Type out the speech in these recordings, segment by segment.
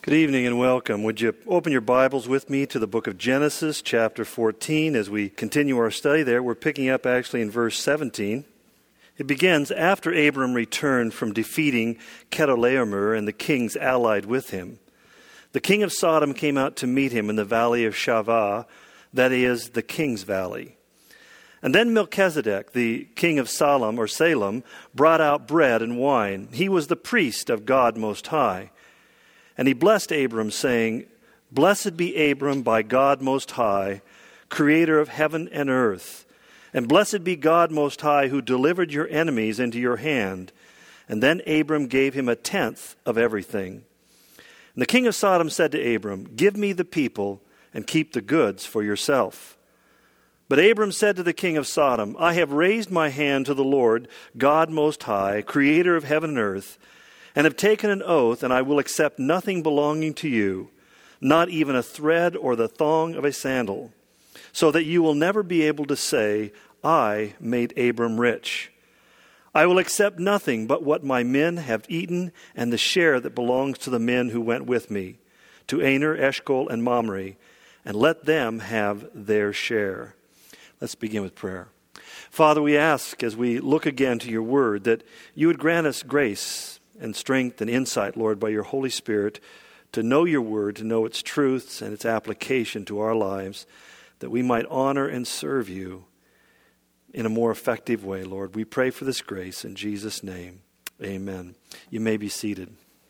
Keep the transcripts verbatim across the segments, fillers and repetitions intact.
Good evening and welcome. Would you open your Bibles with me to the book of Genesis, chapter fourteen. As we continue our study there, we're picking up actually in verse seventeen. It begins, after Abram returned from defeating Chedorlaomer and the kings allied with him. The king of Sodom came out to meet him in the valley of Shavah, that is, the king's valley. And then Melchizedek, the king of Salem, or Salem, brought out bread and wine. He was the priest of God Most High. And he blessed Abram, saying, Blessed be Abram by God Most High, creator of heaven and earth. And blessed be God Most High, who delivered your enemies into your hand. And then Abram gave him a tenth of everything. And the king of Sodom said to Abram, Give me the people, and keep the goods for yourself. But Abram said to the king of Sodom, I have raised my hand to the Lord, God Most High, creator of heaven and earth, and have taken an oath, and I will accept nothing belonging to you, not even a thread or the thong of a sandal, so that you will never be able to say, I made Abram rich. I will accept nothing but what my men have eaten and the share that belongs to the men who went with me, to Aner, Eshcol, and Mamre, and let them have their share. Let's begin with prayer. Father, we ask as we look again to your word that you would grant us grace and strength and insight, Lord, by your Holy Spirit, to know your word, to know its truths and its application to our lives, that we might honor and serve you in a more effective way, Lord. We pray for this grace in Jesus' name. Amen. You may be seated.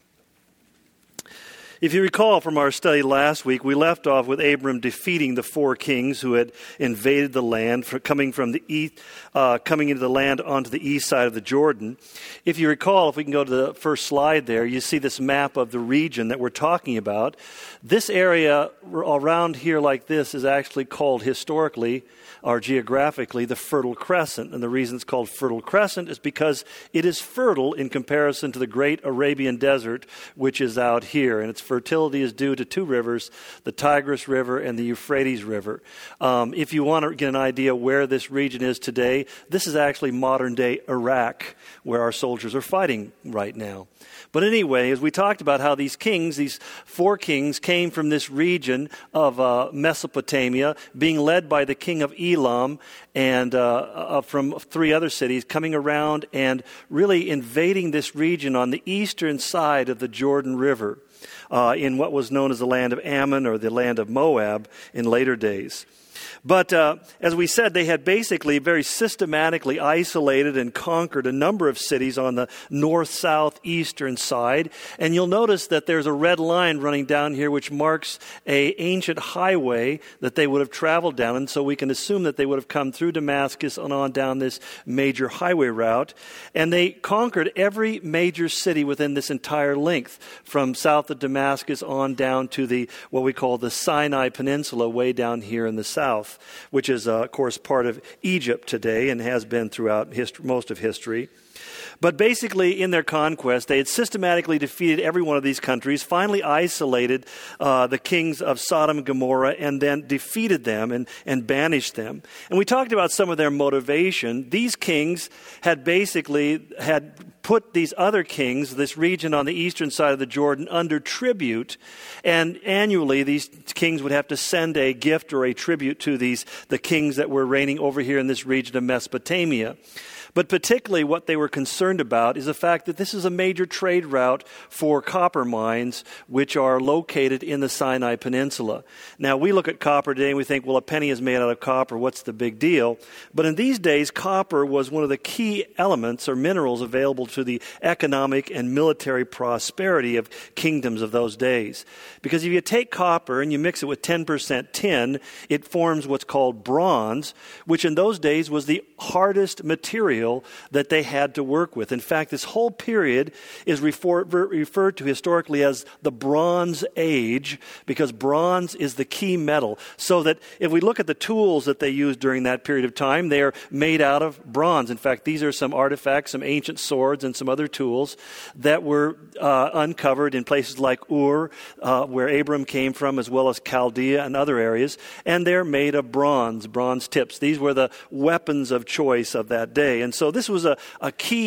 If you recall from our study last week, we left off with Abram defeating the four kings who had invaded the land, for coming from the east, uh, coming into the land onto the east side of the Jordan. If you recall, if we can go to the first slide there, you see this map of the region that we're talking about. This area around here like this is actually called historically or geographically the Fertile Crescent. And the reason it's called Fertile Crescent is because it is fertile in comparison to the great Arabian desert, which is out here. And its fertility is due to two rivers, the Tigris River and the Euphrates River. Um, if you want to get an idea where this region is today, this is actually modern-day Iraq, where our soldiers are fighting right now. But anyway, as we talked about how these kings, these four kings, came from this region of uh, Mesopotamia, being led by the king of Elam and uh, uh, from three other cities, coming around and really invading this region on the eastern side of the Jordan River, uh, in what was known as the land of Ammon or the land of Moab in later days. But uh, as we said, they had basically very systematically isolated and conquered a number of cities on the north, south, eastern side. And you'll notice that there's a red line running down here which marks an ancient highway that they would have traveled down. And so we can assume that they would have come through Damascus and on down this major highway route. And they conquered every major city within this entire length, from south of Damascus on down to the what we call the Sinai Peninsula way down here in the south, which is, uh, of course, part of Egypt today and has been throughout history, most of history. But basically, in their conquest, they had systematically defeated every one of these countries, finally isolated uh, the kings of Sodom and Gomorrah, and then defeated them and, and banished them. And we talked about some of their motivation. These kings had basically had put these other kings, this region on the eastern side of the Jordan, under tribute. And annually, these kings would have to send a gift or a tribute to these the kings that were reigning over here in this region of Mesopotamia. But particularly what they were concerned about is the fact that this is a major trade route for copper mines, which are located in the Sinai Peninsula. Now, we look at copper today and we think, well, a penny is made out of copper. What's the big deal? But in these days, copper was one of the key elements or minerals available to the economic and military prosperity of kingdoms of those days. Because if you take copper and you mix it with ten percent tin, it forms what's called bronze, which in those days was the hardest material that they had to work with. In fact, this whole period is refer, referred to historically as the Bronze Age, because bronze is the key metal. So that if we look at the tools that they used during that period of time, they are made out of bronze. In fact, these are some artifacts, some ancient swords and some other tools that were uh, uncovered in places like Ur, uh, where Abram came from, as well as Chaldea and other areas. And they're made of bronze, bronze tips. These were the weapons of choice of that day. And so this was a, a key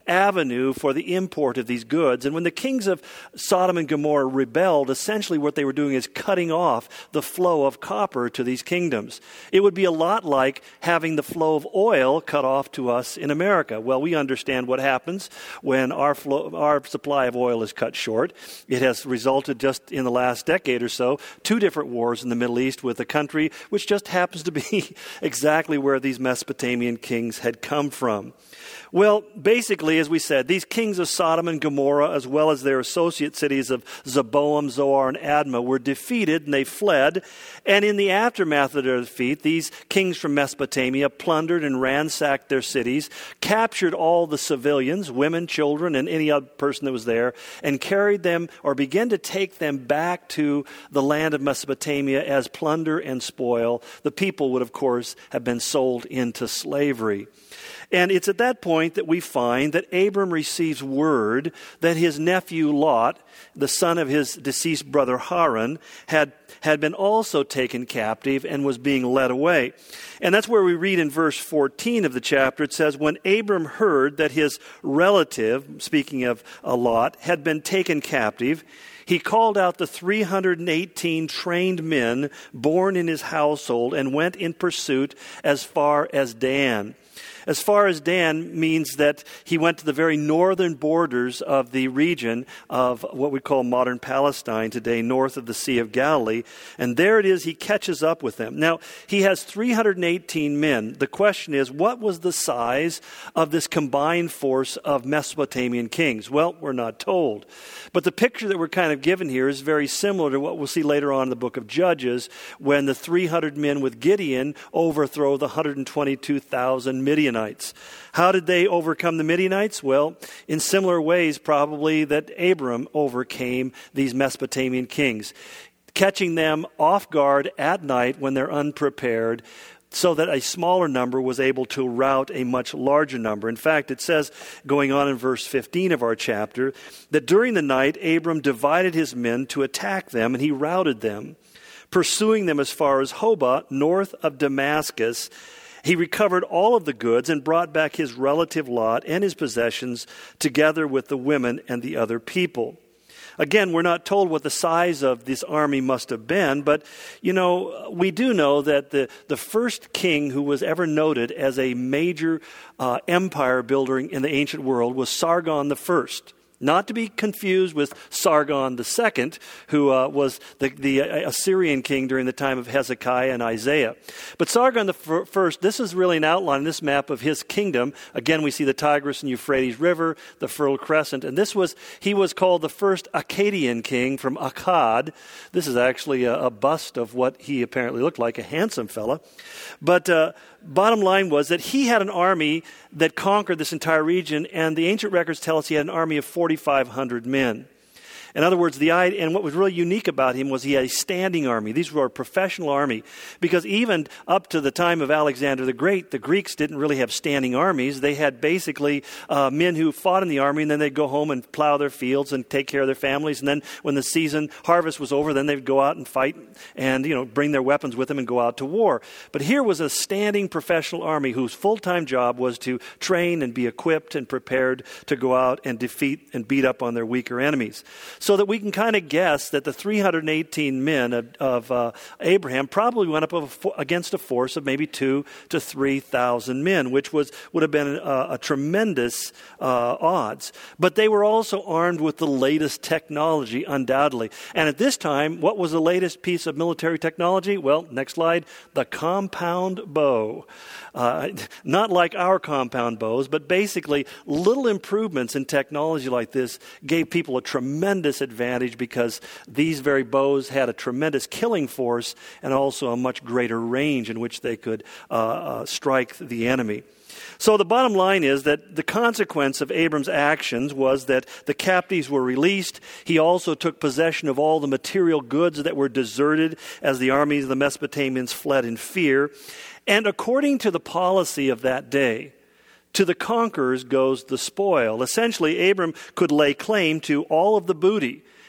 avenue for the import of these goods. And when the kings of Sodom and Gomorrah rebelled, essentially what they were doing is cutting off the flow of copper to these kingdoms. It would be a lot like having the flow of oil cut off to us in America. Well, we understand what happens when our flow, our supply of oil is cut short. It has resulted just in the last decade or so, two different wars in the Middle East with a country which just happens to be exactly where these Mesopotamian kings had come from. Well, basically, as we said, these kings of Sodom and Gomorrah, as well as their associate cities of Zeboam, Zoar, and Admah, were defeated and they fled. And in the aftermath of their defeat, these kings from Mesopotamia plundered and ransacked their cities, captured all the civilians, women, children, and any other person that was there, and carried them or began to take them back to the land of Mesopotamia as plunder and spoil. The people would, of course, have been sold into slavery. And it's at that point that we find that Abram receives word that his nephew Lot, the son of his deceased brother Haran, had, had been also taken captive and was being led away. And that's where we read in verse fourteen of the chapter, it says, when Abram heard that his relative, speaking of uh, Lot, had been taken captive, he called out the three hundred eighteen trained men born in his household and went in pursuit as far as Dan. As far as Dan means that he went to the very northern borders of the region of what we call modern Palestine today, north of the Sea of Galilee. And there it is, he catches up with them. Now, he has three hundred eighteen men. The question is, what was the size of this combined force of Mesopotamian kings? Well, we're not told. But the picture that we're kind of given here is very similar to what we'll see later on in the book of Judges, when the three hundred men with Gideon overthrow the one hundred twenty-two thousand Midianites. How did they overcome the Midianites? Well, in similar ways probably that Abram overcame these Mesopotamian kings, catching them off guard at night when they're unprepared, so that a smaller number was able to rout a much larger number. In fact, it says, going on in verse fifteen of our chapter, that during the night Abram divided his men to attack them, and he routed them, pursuing them as far as Hobah, north of Damascus. He recovered all of the goods and brought back his relative Lot and his possessions together with the women and the other people. Again, we're not told what the size of this army must have been, but, you know, we do know that the, the first king who was ever noted as a major uh, empire builder in the ancient world was Sargon the First. Not to be confused with Sargon the Second, who uh, was the, the Assyrian king during the time of Hezekiah and Isaiah. But Sargon the First, this is really an outline in this map of his kingdom. Again, we see the Tigris and Euphrates River, the Fertile Crescent, and this was he was called the first Akkadian king from Akkad. This is actually a, a bust of what he apparently looked like, a handsome fella. But uh, bottom line was that he had an army that conquered this entire region, and the ancient records tell us he had an army of forty-five hundred men. In other words, the and what was really unique about him was he had a standing army. These were a professional army, because even up to the time of Alexander the Great, the Greeks didn't really have standing armies. They had basically uh, men who fought in the army, and then they'd go home and plow their fields and take care of their families. And then when the season harvest was over, then they'd go out and fight and, you know, bring their weapons with them and go out to war. But here was a standing professional army whose full-time job was to train and be equipped and prepared to go out and defeat and beat up on their weaker enemies. So that we can kind of guess that the three hundred eighteen men of, of uh, Abraham probably went up against a force of maybe two to three thousand men, which was would have been a, a tremendous uh, odds. But they were also armed with the latest technology, undoubtedly. And at this time, what was the latest piece of military technology? Well, next slide, the compound bow. Uh, not like our compound bows, but basically little improvements in technology like this gave people a tremendous advantage, because these very bows had a tremendous killing force and also a much greater range in which they could uh, uh, strike the enemy. So the bottom line is that the consequence of Abram's actions was that the captives were released. He also took possession of all the material goods that were deserted as the armies of the Mesopotamians fled in fear. And according to the policy of that day, to the conquerors goes the spoil. Essentially, Abram could lay claim to all of the booty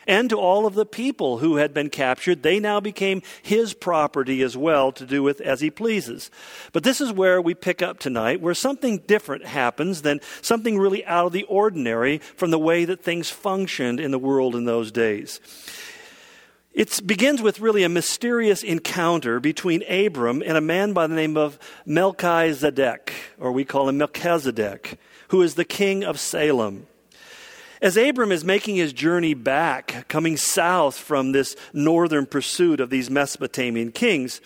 and to all of the people who had been captured. They now became his property as well to do with as he pleases. But this is where we pick up tonight, where something different happens than something really out of the ordinary from the way that things functioned in the world in those days. It begins with really a mysterious encounter between Abram and a man by the name of Melchizedek, or we call him Melchizedek, who is the king of Salem. As Abram is making his journey back, coming south from this northern pursuit of these Mesopotamian kings,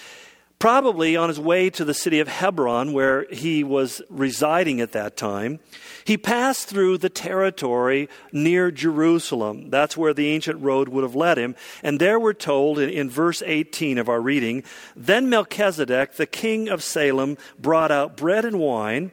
probably on his way to the city of Hebron, where he was residing at that time, he passed through the territory near Jerusalem. That's where the ancient road would have led him. And there we're told in, in verse eighteen of our reading, "Then Melchizedek, the king of Salem, brought out bread and wine.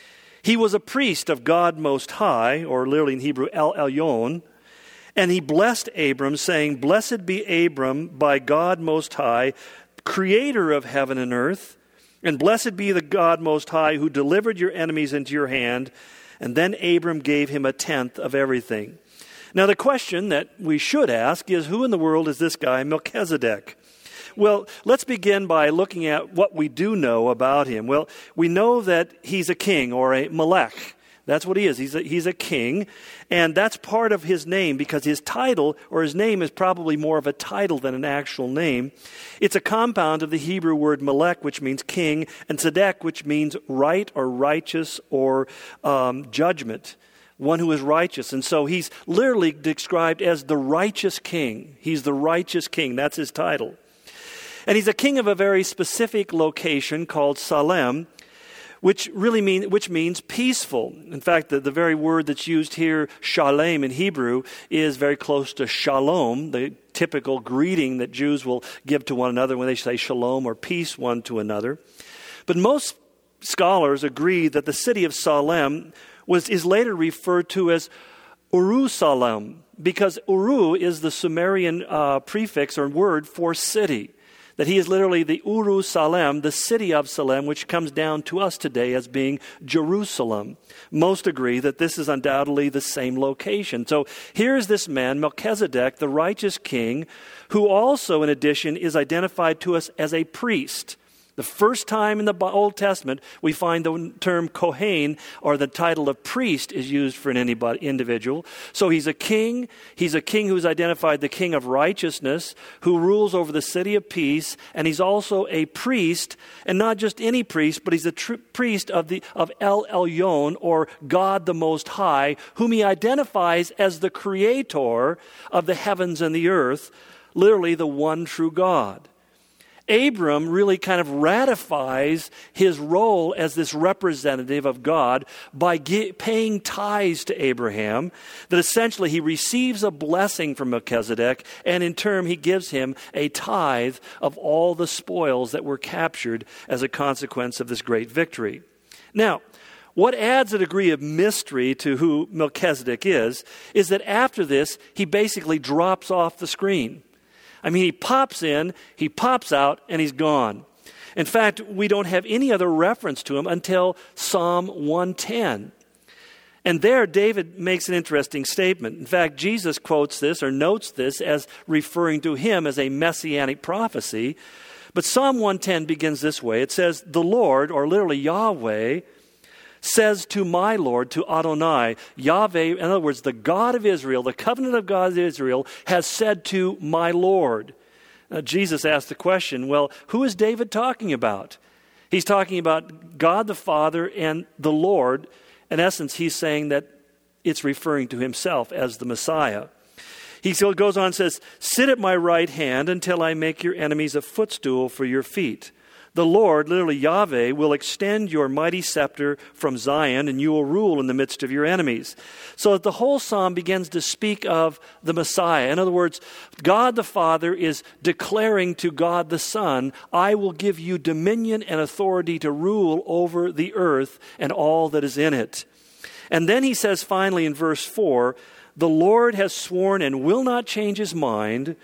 He was a priest of God Most High," or literally in Hebrew, El Elyon, "and he blessed Abram, saying, 'Blessed be Abram by God Most High, creator of heaven and earth, and blessed be the God Most High who delivered your enemies into your hand.' And then Abram gave him a tenth of everything." Now the question that we should ask is, who in the world is this guy Melchizedek? Well, let's begin by looking at what we do know about him. Well, we know that he's a king, or a melech. That's what he is. He's a, he's a king, and that's part of his name, because his title, or his name, is probably more of a title than an actual name. It's a compound of the Hebrew word melech, which means king, and tzedek, which means right or righteous or um, judgment, one who is righteous. And so he's literally described as the righteous king. He's the righteous king. That's his title. And he's a king of a very specific location called Salem, which really mean, which means peaceful. In fact, the, the very word that's used here, shalem in Hebrew, is very close to shalom, the typical greeting that Jews will give to one another when they say shalom or peace one to another. But most scholars agree that the city of Salem was is later referred to as Urusalem, because Uru is the Sumerian uh, prefix or word for city. That he is literally the Uru Salem, the city of Salem, which comes down to us today as being Jerusalem. Most agree that this is undoubtedly the same location. So here is this man, Melchizedek, the righteous king, who also, in addition, is identified to us as a priest. The first time in the Old Testament we find the term Kohen, or the title of priest, is used for an anybody, individual. So he's a king. He's a king who's identified the king of righteousness, who rules over the city of peace. And he's also a priest, and not just any priest, but he's a tr- priest of the of El Elyon, or God the Most High, whom he identifies as the creator of the heavens and the earth, literally the one true God. Abram really kind of ratifies his role as this representative of God by ge- paying tithes to Abraham, that essentially he receives a blessing from Melchizedek, and in turn he gives him a tithe of all the spoils that were captured as a consequence of this great victory. Now, what adds a degree of mystery to who Melchizedek is, is that after this, he basically drops off the screen. I mean, he pops in, he pops out, and he's gone. In fact, we don't have any other reference to him until Psalm one ten. And there, David makes an interesting statement. In fact, Jesus quotes this or notes this as referring to him as a messianic prophecy. But Psalm one ten begins this way. It says, "The Lord," or literally Yahweh, "says to my Lord," to Adonai. Yahweh, in other words, the God of Israel, the covenant of God of Israel, has said to my Lord. Now, Jesus asked the question, well, who is David talking about? He's talking about God the Father and the Lord. In essence, he's saying that it's referring to himself as the Messiah. He still goes on and says, "Sit at my right hand until I make your enemies a footstool for your feet." The Lord, literally Yahweh, will extend your mighty scepter from Zion, and you will rule in the midst of your enemies. So that the whole psalm begins to speak of the Messiah. In other words, God the Father is declaring to God the Son, "I will give you dominion and authority to rule over the earth and all that is in it." And then he says finally in verse four, "The Lord has sworn and will not change his mind.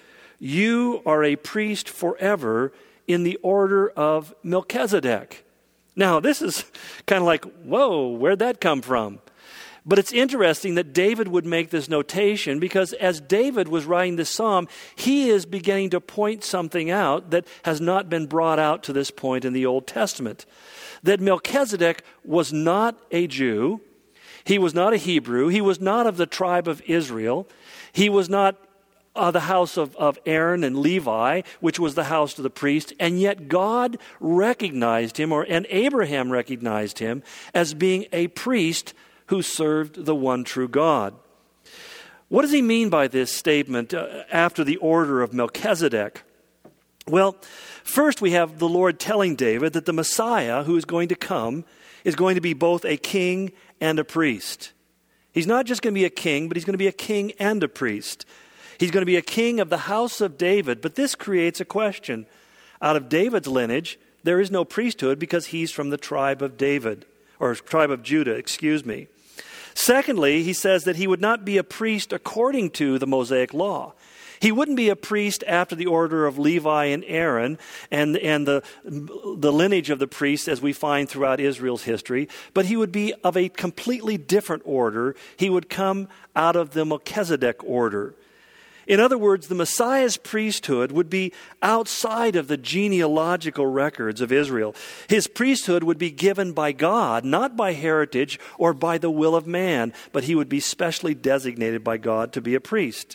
You are a priest forever in the order of Melchizedek." Now, this is kind of like, whoa, where'd that come from? But it's interesting that David would make this notation because as David was writing this psalm, he is beginning to point something out that has not been brought out to this point in the Old Testament. That Melchizedek was not a Jew. He was not a Hebrew. He was not of the tribe of Israel. He was not uh, the house of, of Aaron and Levi, which was the house of the priest. And yet God recognized him, or and Abraham recognized him as being a priest who served the one true God. What does he mean by this statement, uh, after the order of Melchizedek? Well, first we have the Lord telling David that the Messiah who is going to come is going to be both a king and a priest. He's not just going to be a king, but he's going to be a king and a priest. He's going to be a king of the house of David, but this creates a question. Out of David's lineage, there is no priesthood because he's from the tribe of David, or tribe of Judah, excuse me. Secondly, he says that he would not be a priest according to the Mosaic law. He wouldn't be a priest after the order of Levi and Aaron and, and the, the lineage of the priests as we find throughout Israel's history, but he would be of a completely different order. He would come out of the Melchizedek order. In other words, the Messiah's priesthood would be outside of the genealogical records of Israel. His priesthood would be given by God, not by heritage or by the will of man, but he would be specially designated by God to be a priest.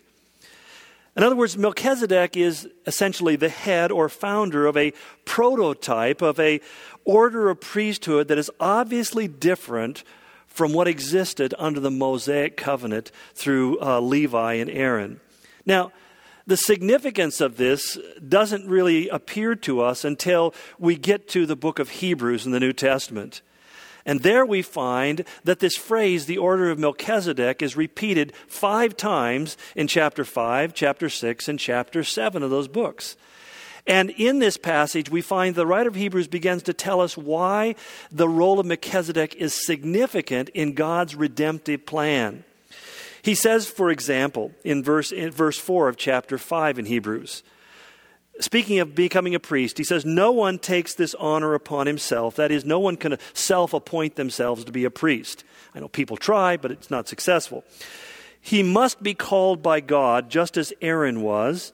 In other words, Melchizedek is essentially the head or founder of a prototype of a order of priesthood that is obviously different from what existed under the Mosaic covenant through uh, Levi and Aaron. Now, the significance of this doesn't really appear to us until we get to the book of Hebrews in the New Testament. And there we find that this phrase, the order of Melchizedek, is repeated five times in chapter five, chapter six, and chapter seven of those books. And in this passage, we find the writer of Hebrews begins to tell us why the role of Melchizedek is significant in God's redemptive plan. He says, for example, in verse, in verse four of chapter five in Hebrews, speaking of becoming a priest, he says, no one takes this honor upon himself. That is, no one can self-appoint themselves to be a priest. I know people try, but it's not successful. He must be called by God, just as Aaron was.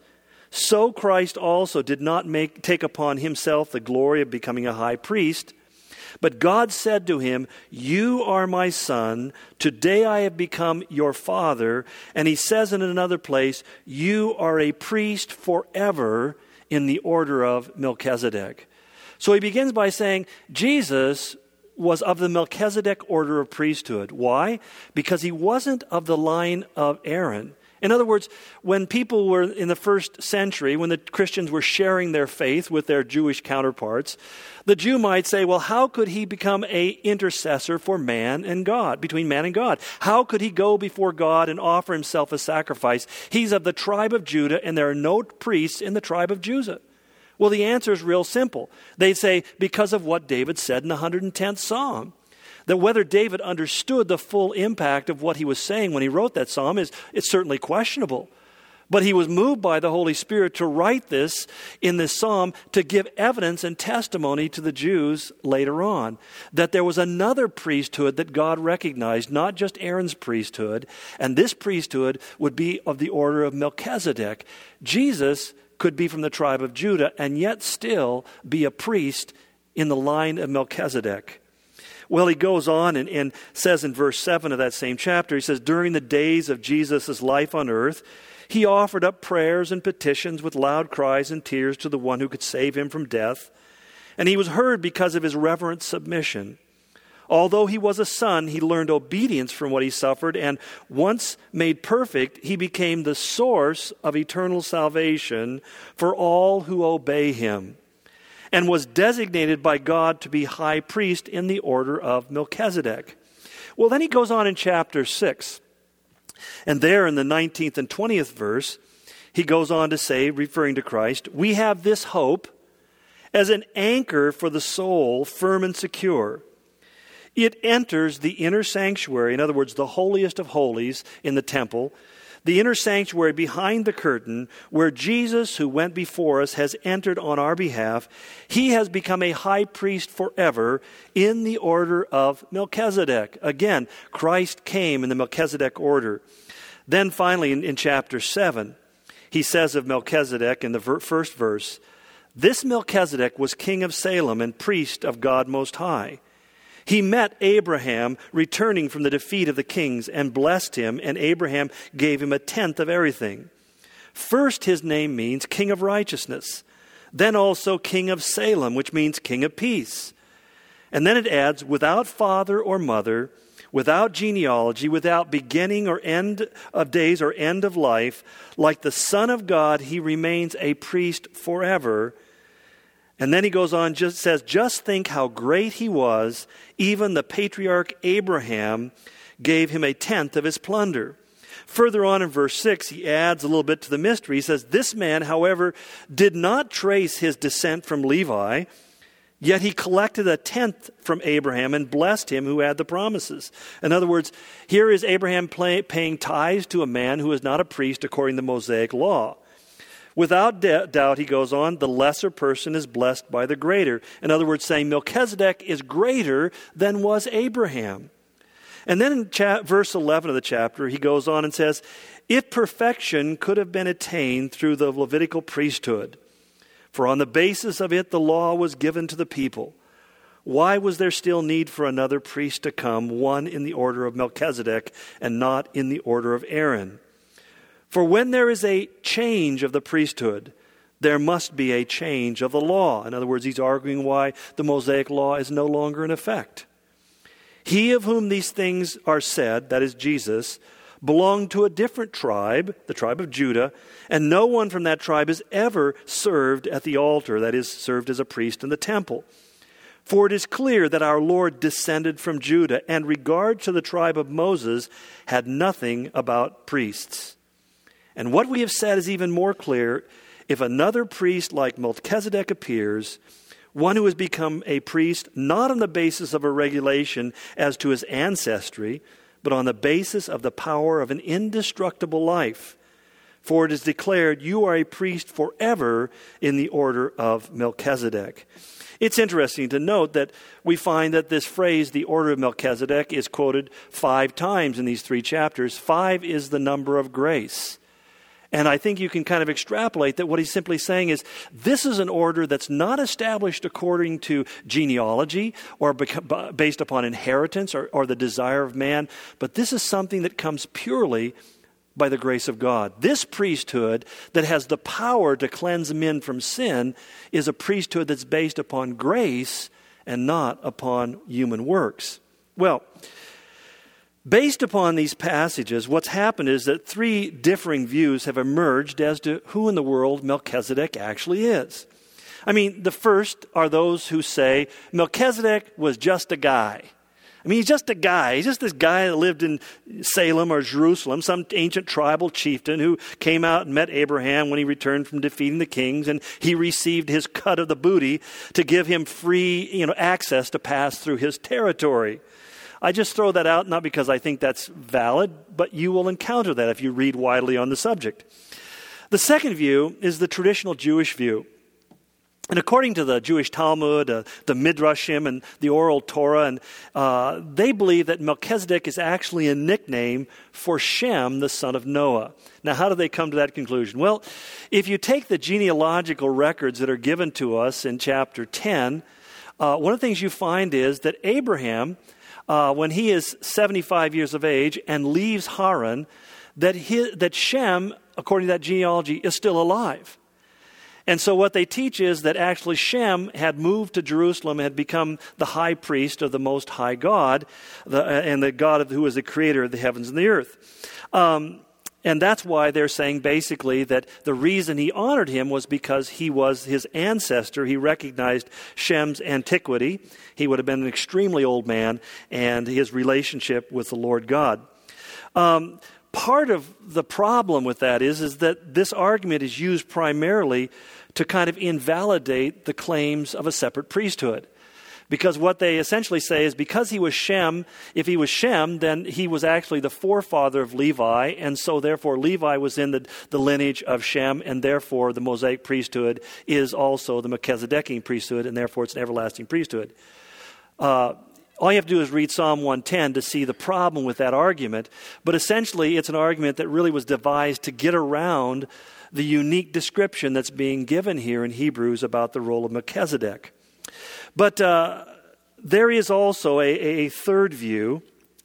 So Christ also did not make, take upon himself the glory of becoming a high priest. But God said to him, you are my son. Today I have become your father. And he says in another place, you are a priest forever in the order of Melchizedek. So he begins by saying, Jesus was of the Melchizedek order of priesthood. Why? Because he wasn't of the line of Aaron. In other words, when people were in the first century, when the Christians were sharing their faith with their Jewish counterparts, the Jew might say, well, how could he become an intercessor for man and God, between man and God? How could he go before God and offer himself as sacrifice? He's of the tribe of Judah, and there are no priests in the tribe of Judah. Well, the answer is real simple. They say, because of what David said in the one hundred tenth Psalm. That whether David understood the full impact of what he was saying when he wrote that psalm is it's certainly questionable. But he was moved by the Holy Spirit to write this in this psalm to give evidence and testimony to the Jews later on. That there was another priesthood that God recognized, not just Aaron's priesthood. And this priesthood would be of the order of Melchizedek. Jesus could be from the tribe of Judah and yet still be a priest in the line of Melchizedek. Well, he goes on and, and says in verse seven of that same chapter, he says, during the days of Jesus' life on earth, he offered up prayers and petitions with loud cries and tears to the one who could save him from death. And he was heard because of his reverent submission. Although he was a son, he learned obedience from what he suffered, and once made perfect, he became the source of eternal salvation for all who obey him, and was designated by God to be high priest in the order of Melchizedek. Well, then he goes on in chapter six. And there in the nineteenth and twentieth verse, he goes on to say, referring to Christ, we have this hope as an anchor for the soul, firm and secure. It enters the inner sanctuary, in other words, the holiest of holies in the temple, The inner sanctuary behind the curtain, where Jesus, who went before us, has entered on our behalf, he has become a high priest forever in the order of Melchizedek. Again, Christ came in the Melchizedek order. Then finally, in, in chapter seven, he says of Melchizedek in the ver- first verse, "This Melchizedek was king of Salem and priest of God Most High. He met Abraham returning from the defeat of the kings and blessed him, and Abraham gave him a tenth of everything. First, his name means king of righteousness, then also king of Salem, which means king of peace." And then it adds, "without father or mother, without genealogy, without beginning or end of days or end of life, like the Son of God, he remains a priest forever." And then he goes on, just says, "Just think how great he was. Even the patriarch Abraham gave him a tenth of his plunder." Further on in verse six, he adds a little bit to the mystery. He says, "This man, however, did not trace his descent from Levi, yet he collected a tenth from Abraham and blessed him who had the promises." In other words, here is Abraham pay, paying tithes to a man who is not a priest according to the Mosaic law. Without de- doubt, he goes on, the lesser person is blessed by the greater. In other words, saying Melchizedek is greater than was Abraham. And then in cha- verse eleven of the chapter, he goes on and says, "If perfection could have been attained through the Levitical priesthood, for on the basis of it the law was given to the people, why was there still need for another priest to come, one in the order of Melchizedek and not in the order of Aaron? For when there is a change of the priesthood, there must be a change of the law." In other words, he's arguing why the Mosaic law is no longer in effect. "He of whom these things are said," that is Jesus, "belonged to a different tribe, the tribe of Judah, and no one from that tribe has ever served at the altar," that is, served as a priest in the temple. "For it is clear that our Lord descended from Judah, and regard to the tribe of Moses had nothing about priests. And what we have said is even more clear. If another priest like Melchizedek appears, one who has become a priest not on the basis of a regulation as to his ancestry, but on the basis of the power of an indestructible life. For it is declared, you are a priest forever in the order of Melchizedek." It's interesting to note that we find that this phrase, the order of Melchizedek, is quoted five times in these three chapters. Five is the number of grace. And I think you can kind of extrapolate that what he's simply saying is this is an order that's not established according to genealogy or based upon inheritance or, or the desire of man, but this is something that comes purely by the grace of God. This priesthood that has the power to cleanse men from sin is a priesthood that's based upon grace and not upon human works. Well, based upon these passages, what's happened is that three differing views have emerged as to who in the world Melchizedek actually is. I mean, the first are those who say Melchizedek was just a guy. I mean, he's just a guy. He's just this guy that lived in Salem or Jerusalem, some ancient tribal chieftain who came out and met Abraham when he returned from defeating the kings, and he received his cut of the booty to give him free, you know, access to pass through his territory. I just throw that out, not because I think that's valid, but you will encounter that if you read widely on the subject. The second view is the traditional Jewish view. And according to the Jewish Talmud, uh, the Midrashim, and the Oral Torah, and uh, they believe that Melchizedek is actually a nickname for Shem, the son of Noah. Now, how do they come to that conclusion? Well, if you take the genealogical records that are given to us in chapter ten, uh, one of the things you find is that Abraham, Uh, when he is seventy-five years of age and leaves Haran, that his, that Shem, according to that genealogy, is still alive. And so what they teach is that actually Shem had moved to Jerusalem and had become the high priest of the Most High God, the, and the God of, who is the creator of the heavens and the earth. Um, And that's why they're saying basically that the reason he honored him was because he was his ancestor. He recognized Shem's antiquity. He would have been an extremely old man, and his relationship with the Lord God. Um, part of the problem with that is, is that this argument is used primarily to kind of invalidate the claims of a separate priesthood. Because what they essentially say is because he was Shem, if he was Shem, then he was actually the forefather of Levi, and so therefore Levi was in the, the lineage of Shem, and therefore the Mosaic priesthood is also the Melchizedekian priesthood, and therefore it's an everlasting priesthood. Uh, all you have to do is read Psalm one ten to see the problem with that argument, but essentially it's an argument that really was devised to get around the unique description that's being given here in Hebrews about the role of Melchizedek. But uh, there is also a, a third view,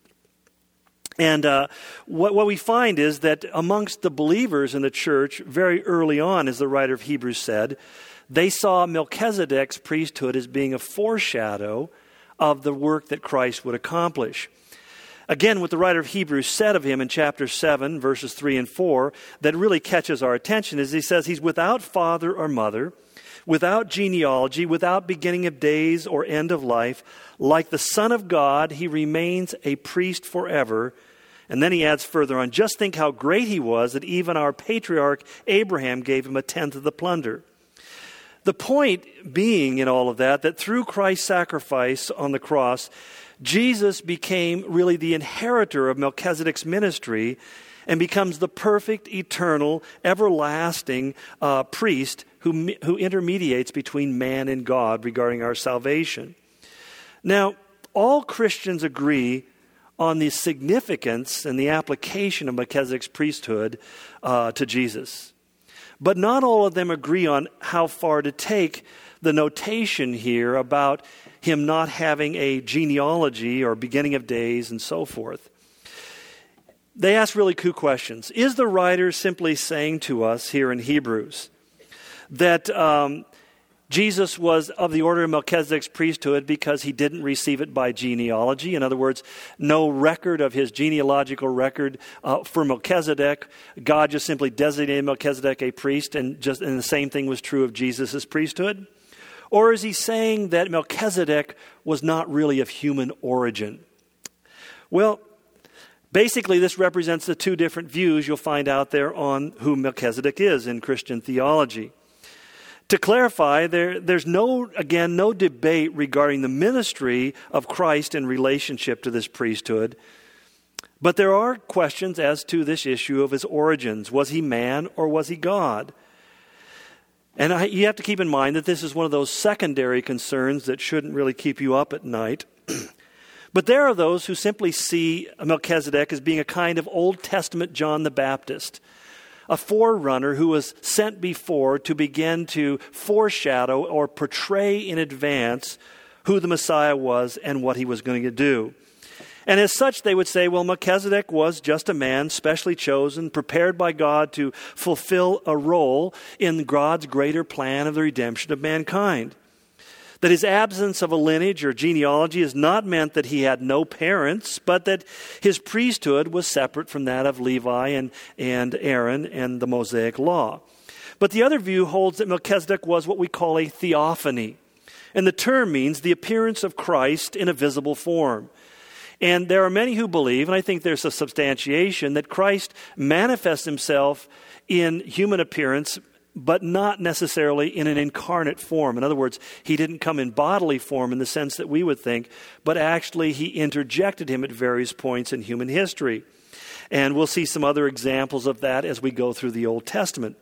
and uh, what, what we find is that amongst the believers in the church, very early on, as the writer of Hebrews said, they saw Melchizedek's priesthood as being a foreshadow of the work that Christ would accomplish. Again, what the writer of Hebrews said of him in chapter seven, verses three and four, that really catches our attention is he says he's without father or mother, without genealogy, without beginning of days or end of life. Like the Son of God, he remains a priest forever. And then he adds further on, just think how great he was that even our patriarch Abraham gave him a tenth of the plunder. The point being in all of that, that through Christ's sacrifice on the cross, Jesus became really the inheritor of Melchizedek's ministry and becomes the perfect, eternal, everlasting uh, priest who, who intermediates between man and God regarding our salvation. Now, all Christians agree on the significance and the application of Melchizedek's priesthood uh, to Jesus. But not all of them agree on how far to take the notation here about him not having a genealogy or beginning of days and so forth. They ask really two questions. Is the writer simply saying to us here in Hebrews that um, Jesus was of the order of Melchizedek's priesthood because he didn't receive it by genealogy? In other words, no record of his genealogical record uh, for Melchizedek. God just simply designated Melchizedek a priest, and just and the same thing was true of Jesus' priesthood? Or is he saying that Melchizedek was not really of human origin? Well, basically, this represents the two different views you'll find out there on who Melchizedek is in Christian theology. To clarify, there, there's no, again, no debate regarding the ministry of Christ in relationship to this priesthood, but there are questions as to this issue of his origins. Was he man or was he God? And I, you have to keep in mind that this is one of those secondary concerns that shouldn't really keep you up at night. But there are those who simply see Melchizedek as being a kind of Old Testament John the Baptist, a forerunner who was sent before to begin to foreshadow or portray in advance who the Messiah was and what he was going to do. And as such, they would say, well, Melchizedek was just a man specially chosen, prepared by God to fulfill a role in God's greater plan of the redemption of mankind. That his absence of a lineage or genealogy is not meant that he had no parents, but that his priesthood was separate from that of Levi and, and Aaron and the Mosaic law. But the other view holds that Melchizedek was what we call a theophany. And the term means the appearance of Christ in a visible form. And there are many who believe, and I think there's a substantiation, that Christ manifests himself in human appearance, but not necessarily in an incarnate form. In other words, he didn't come in bodily form in the sense that we would think, but actually he interjected him at various points in human history. And we'll see some other examples of that as we go through the Old Testament.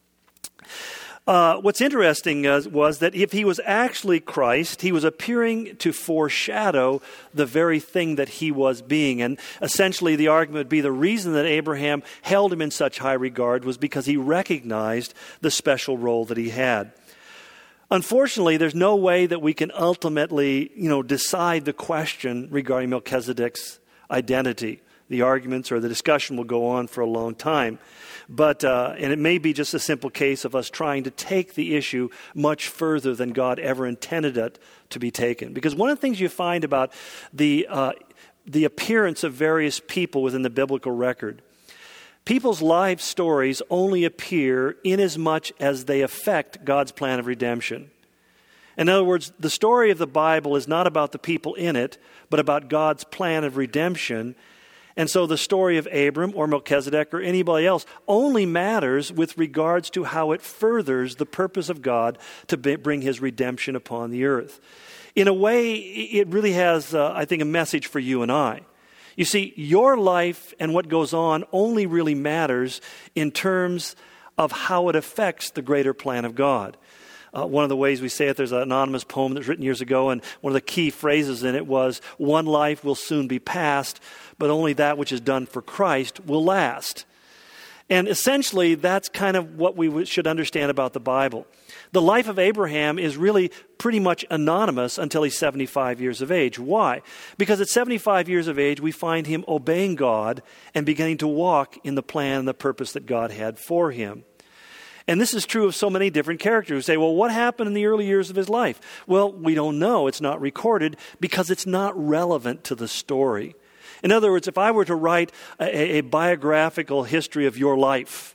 Uh, what's interesting uh, was that if he was actually Christ, he was appearing to foreshadow the very thing that he was being. And essentially the argument would be the reason that Abraham held him in such high regard was because he recognized the special role that he had. Unfortunately, there's no way that we can ultimately, you know, decide the question regarding Melchizedek's identity. The arguments or the discussion will go on for a long time. But, uh, and it may be just a simple case of us trying to take the issue much further than God ever intended it to be taken. Because one of the things you find about the, uh, the appearance of various people within the biblical record, people's life stories only appear inasmuch as they affect God's plan of redemption. In other words, the story of the Bible is not about the people in it, but about God's plan of redemption. And so the story of Abram or Melchizedek or anybody else only matters with regards to how it furthers the purpose of God to be, bring his redemption upon the earth. In a way, it really has, uh, I think, a message for you and I. You see, your life and what goes on only really matters in terms of how it affects the greater plan of God. Uh, one of the ways we say it, there's an anonymous poem that was written years ago, and one of the key phrases in it was, one life will soon be past, but only that which is done for Christ will last. And essentially, that's kind of what we should understand about the Bible. The life of Abraham is really pretty much anonymous until he's seventy-five years of age. Why? Because at seventy-five years of age, we find him obeying God and beginning to walk in the plan and the purpose that God had for him. And this is true of so many different characters who say, well, what happened in the early years of his life? Well, we don't know. It's not recorded because it's not relevant to the story. In other words, if I were to write a, a biographical history of your life,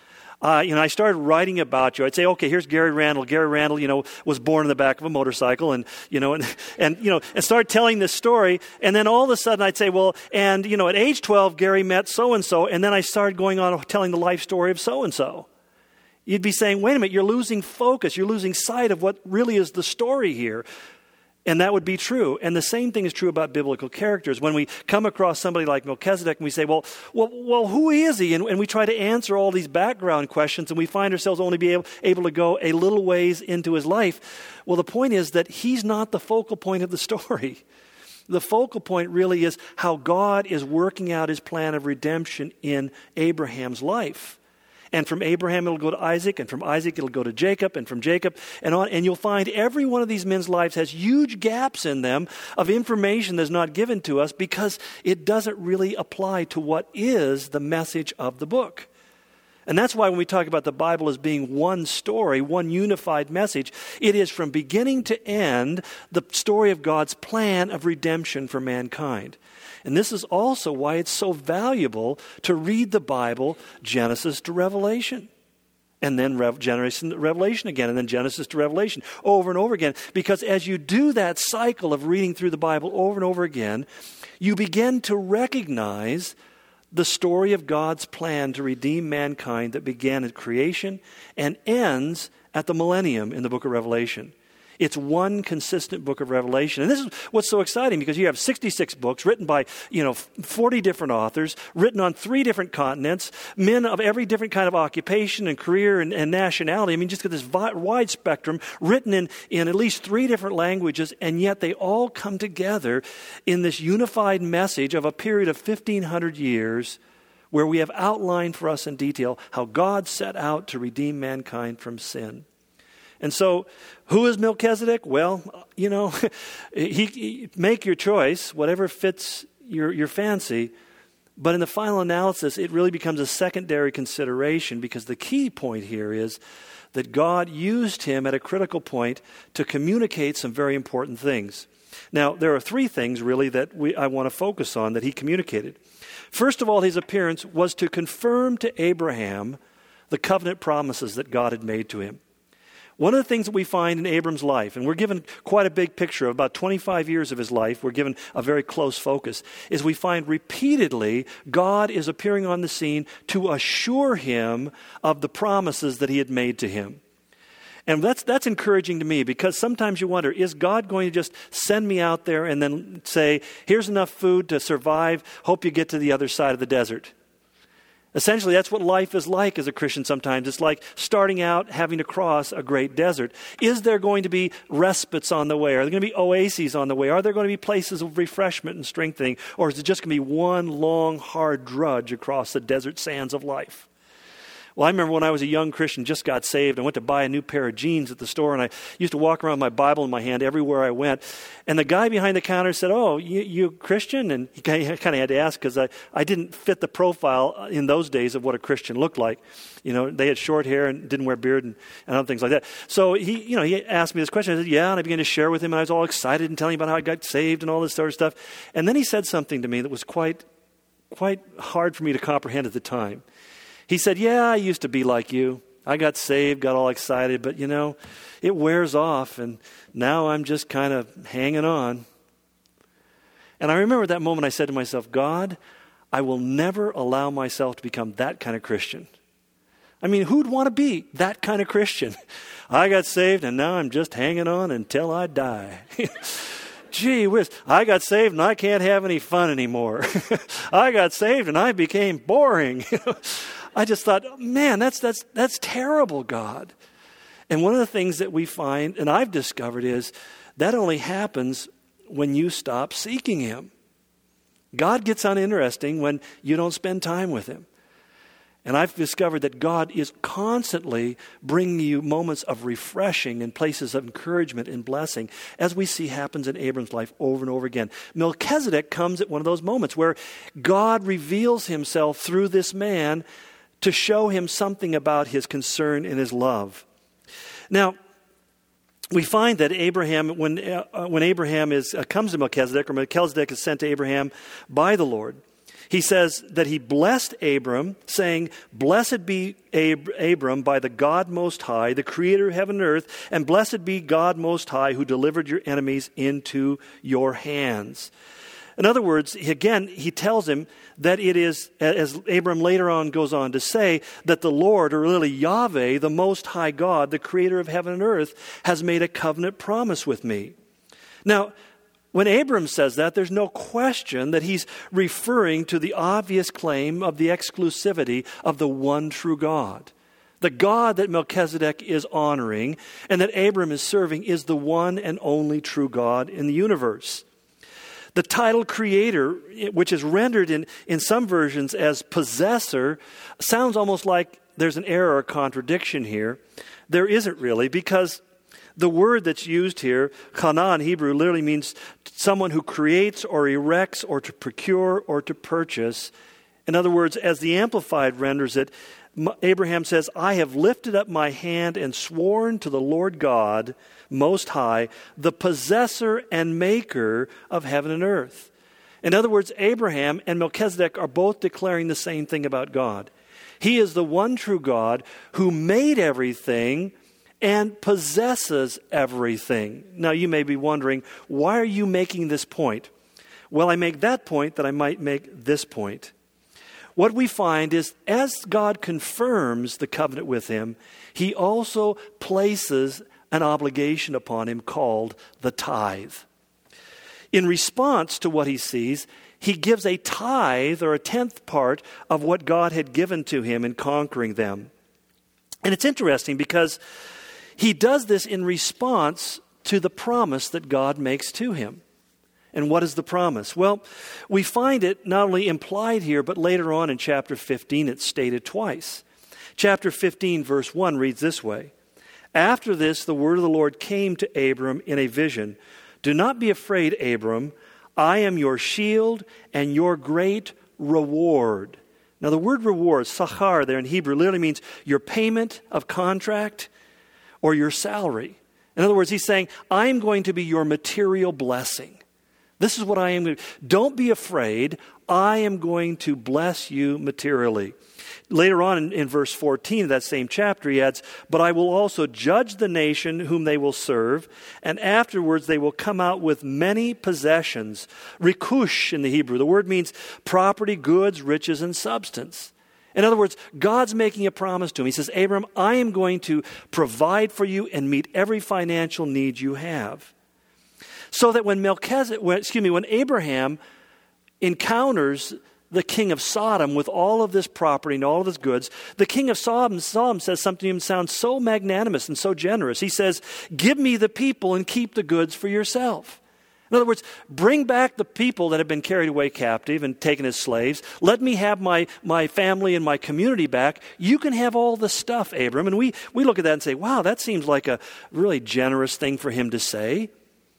uh, you know, I started writing about you. I'd say, okay, here's Gary Randall. Gary Randall, you know, was born in the back of a motorcycle, and you know, and and you know, and start telling this story. And then all of a sudden, I'd say, well, and you know, at age twelve, Gary met so and so, and then I started going on telling the life story of so and so. You'd be saying, wait a minute, you're losing focus. You're losing sight of what really is the story here. And that would be true. And the same thing is true about biblical characters. When we come across somebody like Melchizedek and we say, well, well, well who is he? And, and we try to answer all these background questions, and we find ourselves only be able, able to go a little ways into his life. Well, the point is that he's not the focal point of the story. The focal point really is how God is working out his plan of redemption in Abraham's life. And from Abraham, it'll go to Isaac, and from Isaac, it'll go to Jacob, and from Jacob, and on. And you'll find every one of these men's lives has huge gaps in them of information that's not given to us because it doesn't really apply to what is the message of the book. And that's why when we talk about the Bible as being one story, one unified message, it is from beginning to end the story of God's plan of redemption for mankind. And this is also why it's so valuable to read the Bible, Genesis to Revelation. And then Re- Genesis to Revelation again, and then Genesis to Revelation, over and over again. Because as you do that cycle of reading through the Bible over and over again, you begin to recognize the story of God's plan to redeem mankind that began at creation and ends at the millennium in the book of Revelation. It's one consistent book of Revelation. And this is what's so exciting, because you have sixty-six books written by, you know, forty different authors, written on three different continents, men of every different kind of occupation and career and, and nationality. I mean, just got this vi- wide spectrum, written in, in at least three different languages, and yet they all come together in this unified message of a period of fifteen hundred years where we have outlined for us in detail how God set out to redeem mankind from sin. And so, who is Melchizedek? Well, you know, he, he, make your choice, whatever fits your, your fancy. But in the final analysis, it really becomes a secondary consideration, because the key point here is that God used him at a critical point to communicate some very important things. Now, there are three things really that we, I want to focus on that he communicated. First of all, his appearance was to confirm to Abraham the covenant promises that God had made to him. One of the things that we find in Abram's life, and we're given quite a big picture of about twenty-five years of his life, we're given a very close focus, is we find repeatedly God is appearing on the scene to assure him of the promises that he had made to him. And that's that's encouraging to me, because sometimes you wonder, is God going to just send me out there and then say, here's enough food to survive, hope you get to the other side of the desert? Essentially, that's what life is like as a Christian sometimes. It's like starting out, having to cross a great desert. Is there going to be respites on the way? Are there going to be oases on the way? Are there going to be places of refreshment and strengthening? Or is it just going to be one long, hard drudge across the desert sands of life? Well, I remember when I was a young Christian, just got saved, I went to buy a new pair of jeans at the store, and I used to walk around with my Bible in my hand everywhere I went. And the guy behind the counter said, oh, you, you Christian? And he kind of had to ask, because I, I didn't fit the profile in those days of what a Christian looked like. You know, they had short hair and didn't wear beard and, and other things like that. So he, you know, he asked me this question. I said, yeah, and I began to share with him, and I was all excited and telling him about how I got saved and all this sort of stuff. And then he said something to me that was quite, quite hard for me to comprehend at the time. He said, yeah, I used to be like you. I got saved, got all excited, but you know, it wears off, and now I'm just kind of hanging on. And I remember that moment I said to myself, God, I will never allow myself to become that kind of Christian. I mean, who'd want to be that kind of Christian? I got saved and now I'm just hanging on until I die. Gee whiz, I got saved and I can't have any fun anymore. I got saved and I became boring. I just thought, man, that's that's that's terrible, God. And one of the things that we find, and I've discovered, is that only happens when you stop seeking Him. God gets uninteresting when you don't spend time with Him. And I've discovered that God is constantly bringing you moments of refreshing and places of encouragement and blessing, as we see happens in Abram's life over and over again. Melchizedek comes at one of those moments where God reveals Himself through this man to show him something about His concern and His love. Now, we find that Abraham, when uh, when Abraham is uh, comes to Melchizedek, or Melchizedek is sent to Abraham by the Lord, he says that he blessed Abram, saying, "Blessed be Ab- Abram by the God Most High, the Creator of heaven and earth, and blessed be God Most High, who delivered your enemies into your hands." In other words, again, he tells him that it is, as Abram later on goes on to say, that the Lord, or really Yahweh, the Most High God, the Creator of heaven and earth, has made a covenant promise with me. Now, when Abram says that, there's no question that he's referring to the obvious claim of the exclusivity of the one true God. The God that Melchizedek is honoring and that Abram is serving is the one and only true God in the universe. The title creator, which is rendered in, in some versions as possessor, sounds almost like there's an error or contradiction here. There isn't really, because the word that's used here, chana in Hebrew, literally means someone who creates or erects or to procure or to purchase. In other words, as the Amplified renders it, Abraham says, "I have lifted up my hand and sworn to the Lord God Most High, the possessor and maker of heaven and earth." In other words, Abraham and Melchizedek are both declaring the same thing about God. He is the one true God who made everything and possesses everything. Now you may be wondering, why are you making this point? Well, I make that point that I might make this point. What we find is, as God confirms the covenant with him, He also places an obligation upon him called the tithe. In response to what he sees, he gives a tithe, or a tenth part, of what God had given to him in conquering them. And it's interesting because he does this in response to the promise that God makes to him. And what is the promise? Well, we find it not only implied here, but later on in chapter fifteen, it's stated twice. Chapter fifteen, verse one reads this way: "After this, the word of the Lord came to Abram in a vision. 'Do not be afraid, Abram. I am your shield and your great reward.'" Now, the word reward, sachar there in Hebrew, literally means your payment of contract or your salary. In other words, he's saying, I am going to be your material blessing. This is what I am going to do. Don't be afraid. I am going to bless you materially. Later on in, in verse fourteen of that same chapter, he adds, "But I will also judge the nation whom they will serve, and afterwards they will come out with many possessions." Rikush in the Hebrew. The word means property, goods, riches, and substance. In other words, God's making a promise to him. He says, Abram, I am going to provide for you and meet every financial need you have. So that when Melchizedek, when, excuse me, when Abraham encounters the king of Sodom with all of this property and all of his goods, the king of Sodom, Sodom says something to him that sounds so magnanimous and so generous. He says, "Give me the people and keep the goods for yourself." In other words, bring back the people that have been carried away captive and taken as slaves. Let me have my, my family and my community back. You can have all the stuff, Abram. And we, we look at that and say, wow, that seems like a really generous thing for him to say.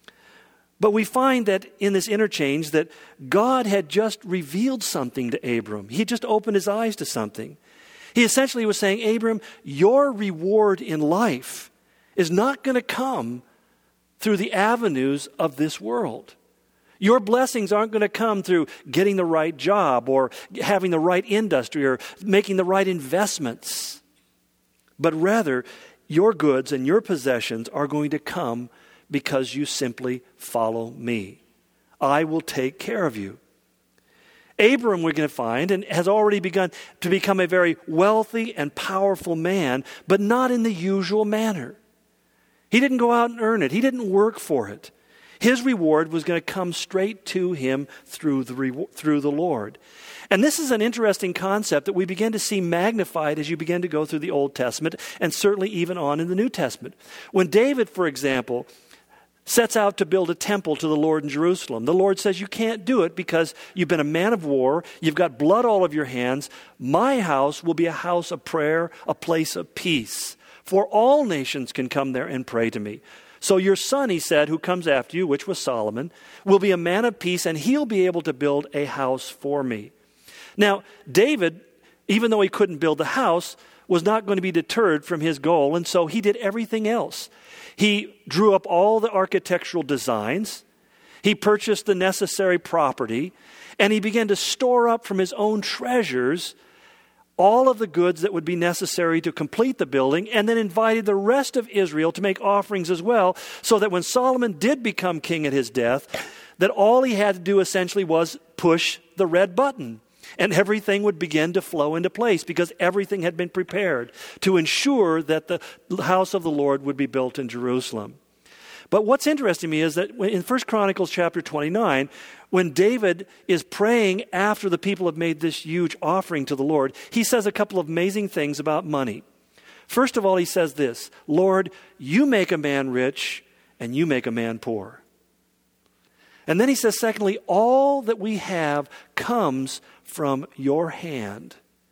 But we find that in this interchange that God had just revealed something to Abram. He just opened his eyes to something. He essentially was saying, Abram, your reward in life is not going to come through the avenues of this world. Your blessings aren't going to come through getting the right job or having the right industry or making the right investments. But rather, your goods and your possessions are going to come because you simply follow me. I will take care of you. Abram, we're going to find, and has already begun to become a very wealthy and powerful man, but not in the usual manner. He didn't go out and earn it. He didn't work for it. His reward was going to come straight to him through the, re- through the Lord. And this is an interesting concept that we begin to see magnified as you begin to go through the Old Testament, and certainly even on in the New Testament. When David, for example, sets out to build a temple to the Lord in Jerusalem, the Lord says, you can't do it because you've been a man of war, you've got blood all over your hands. My house will be a house of prayer, a place of peace, for all nations can come there and pray to me. So your son, he said, who comes after you, which was Solomon, will be a man of peace, and he'll be able to build a house for me. Now, David, even though he couldn't build the house, was not going to be deterred from his goal, and so he did everything else. He drew up all the architectural designs, he purchased the necessary property, and he began to store up from his own treasures all of the goods that would be necessary to complete the building, and then invited the rest of Israel to make offerings as well, so that when Solomon did become king at his death, that all he had to do essentially was push the red button, and everything would begin to flow into place because everything had been prepared to ensure that the house of the Lord would be built in Jerusalem. But what's interesting to me is that in First Chronicles chapter twenty-nine, when David is praying after the people have made this huge offering to the Lord, he says a couple of amazing things about money. First of all, he says this, Lord, you make a man rich and you make a man poor. And then he says, secondly, all that we have comes from your hand.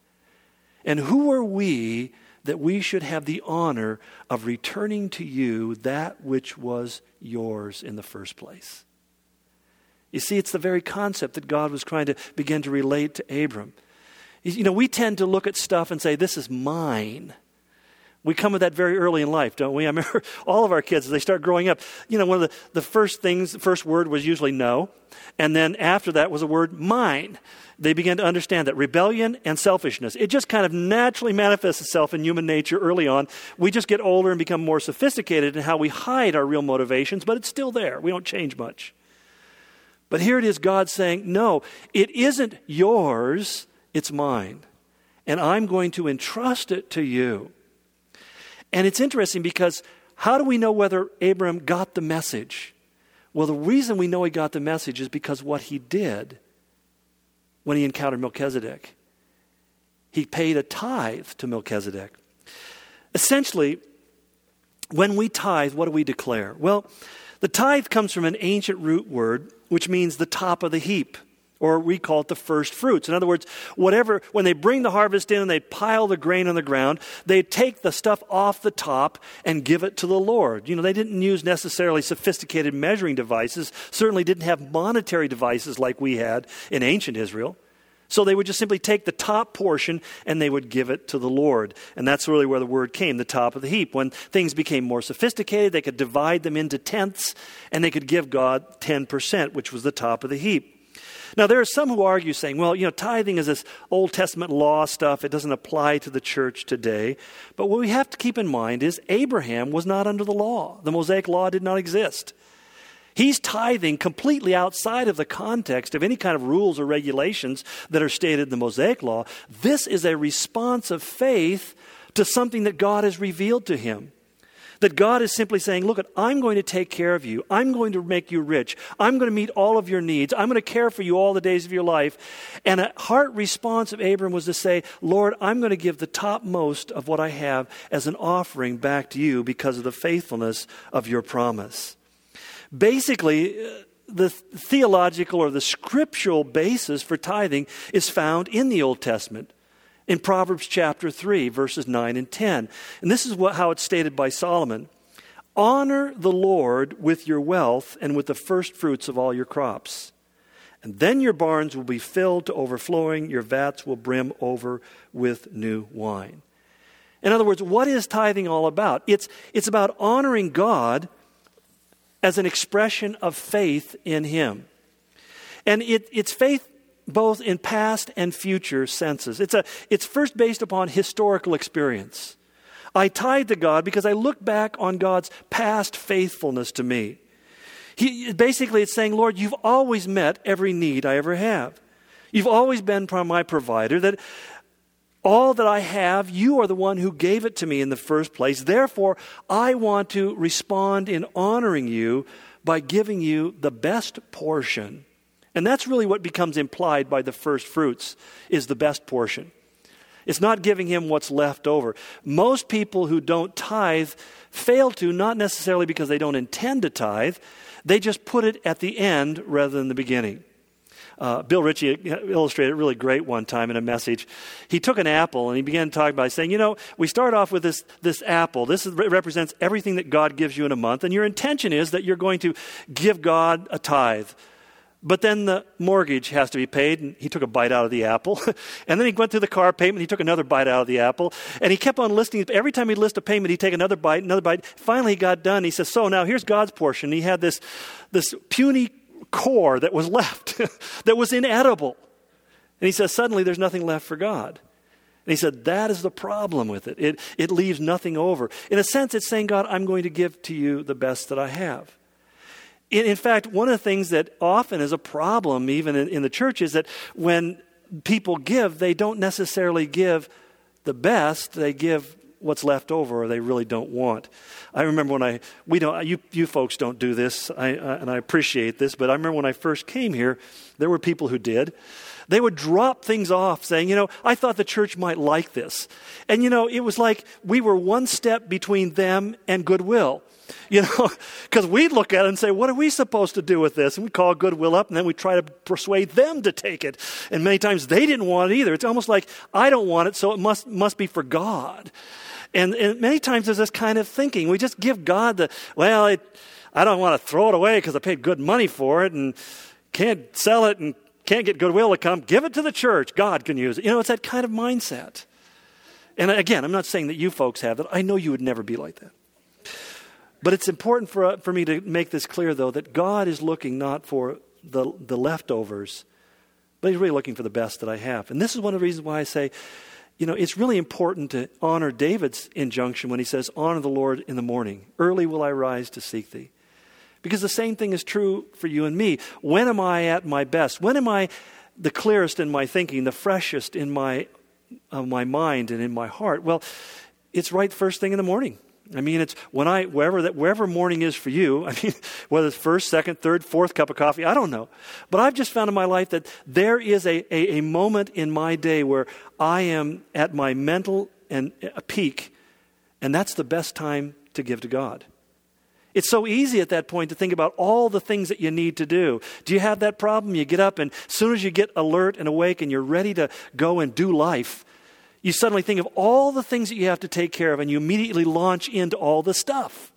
And who are we that we should have the honor of returning to you that which was yours in the first place? You see, it's the very concept that God was trying to begin to relate to Abram. You know, we tend to look at stuff and say, this is mine. We come with that very early in life, don't we? I remember all of our kids, as they start growing up, you know, one of the, the first things, the first word was usually no. And then after that was a word mine. They began to understand that rebellion and selfishness, it just kind of naturally manifests itself in human nature early on. We just get older and become more sophisticated in how we hide our real motivations, but it's still there. We don't change much. But here it is, God saying, no, it isn't yours, it's mine. And I'm going to entrust it to you. And it's interesting because how do we know whether Abram got the message? Well, the reason we know he got the message is because what he did when he encountered Melchizedek. He paid a tithe to Melchizedek. Essentially, when we tithe, what do we declare? Well, the tithe comes from an ancient root word, which means the top of the heap, or we call it the first fruits. In other words, whatever, when they bring the harvest in and they pile the grain on the ground, they take the stuff off the top and give it to the Lord. You know, they didn't use necessarily sophisticated measuring devices, certainly didn't have monetary devices like we had in ancient Israel. So they would just simply take the top portion and they would give it to the Lord. And that's really where the word came, the top of the heap. When things became more sophisticated, they could divide them into tenths and they could give God ten percent, which was the top of the heap. Now, there are some who argue saying, well, you know, tithing is this Old Testament law stuff. It doesn't apply to the church today. But what we have to keep in mind is Abraham was not under the law. The Mosaic law did not exist. He's tithing completely outside of the context of any kind of rules or regulations that are stated in the Mosaic law. This is a response of faith to something that God has revealed to him. That God is simply saying, look, I'm going to take care of you. I'm going to make you rich. I'm going to meet all of your needs. I'm going to care for you all the days of your life. And a heart response of Abram was to say, Lord, I'm going to give the topmost of what I have as an offering back to you because of the faithfulness of your promise. Basically, the theological or the scriptural basis for tithing is found in the Old Testament. In Proverbs chapter three, verses nine and ten. And this is what, how it's stated by Solomon. Honor the Lord with your wealth and with the first fruits of all your crops. And then your barns will be filled to overflowing, your vats will brim over with new wine. In other words, what is tithing all about? It's, it's about honoring God as an expression of faith in Him. And it, it's faith both in past and future senses. It's a, it's first based upon historical experience. I tithe to God because I look back on God's past faithfulness to me. He, basically, it's saying, Lord, you've always met every need I ever have. You've always been my provider, that all that I have, you are the one who gave it to me in the first place. Therefore, I want to respond in honoring you by giving you the best portion. And that's really what becomes implied by the first fruits, is the best portion. It's not giving him what's left over. Most people who don't tithe fail to, not necessarily because they don't intend to tithe, they just put it at the end rather than the beginning. Uh, Bill Ritchie illustrated it really great one time in a message. He took an apple and he began talking by saying, you know, we start off with this, this apple. This is, represents everything that God gives you in a month. And your intention is that you're going to give God a tithe. But then the mortgage has to be paid, and he took a bite out of the apple. And then he went through the car payment, he took another bite out of the apple. And he kept on listing, every time he'd list a payment, he'd take another bite, another bite. Finally, he got done. He says, so now here's God's portion. He had this, this puny core that was left, that was inedible. And he says, suddenly there's nothing left for God. And he said, that is the problem with it. It, it leaves nothing over. In a sense, it's saying, God, I'm going to give to you the best that I have. In, in fact, one of the things that often is a problem, even in, in the church, is that when people give, they don't necessarily give the best. They give what's left over, or they really don't want. I remember when I, we don't, you you folks don't do this, I, uh, and I appreciate this, but I remember when I first came here, there were people who did. They would drop things off saying, you know, I thought the church might like this. And, you know, it was like we were one step between them and goodwill. You know, because we'd look at it and say, what are we supposed to do with this? And we'd call Goodwill up, and then we'd try to persuade them to take it. And many times they didn't want it either. It's almost like, I don't want it, so it must must be for God. And, and many times there's this kind of thinking. We just give God the, well, it, I don't want to throw it away because I paid good money for it and can't sell it and can't get Goodwill to come. Give it to the church. God can use it. You know, it's that kind of mindset. And again, I'm not saying that you folks have that. I know you would never be like that. But it's important for uh, for me to make this clear, though, that God is looking not for the, the leftovers, but he's really looking for the best that I have. And this is one of the reasons why I say, you know, it's really important to honor David's injunction when he says, honor the Lord in the morning. Early will I rise to seek thee. Because the same thing is true for you and me. When am I at my best? When am I the clearest in my thinking, the freshest in my, uh, my mind and in my heart? Well, it's right first thing in the morning. I mean, it's when I, wherever that, wherever morning is for you, I mean, whether it's first, second, third, fourth cup of coffee, I don't know. But I've just found in my life that there is a, a, a moment in my day where I am at my mental and a peak, and that's the best time to give to God. It's so easy at that point to think about all the things that you need to do. Do you have that problem? You get up, and as soon as you get alert and awake and you're ready to go and do life, you suddenly think of all the things that you have to take care of, and you immediately launch into all the stuff.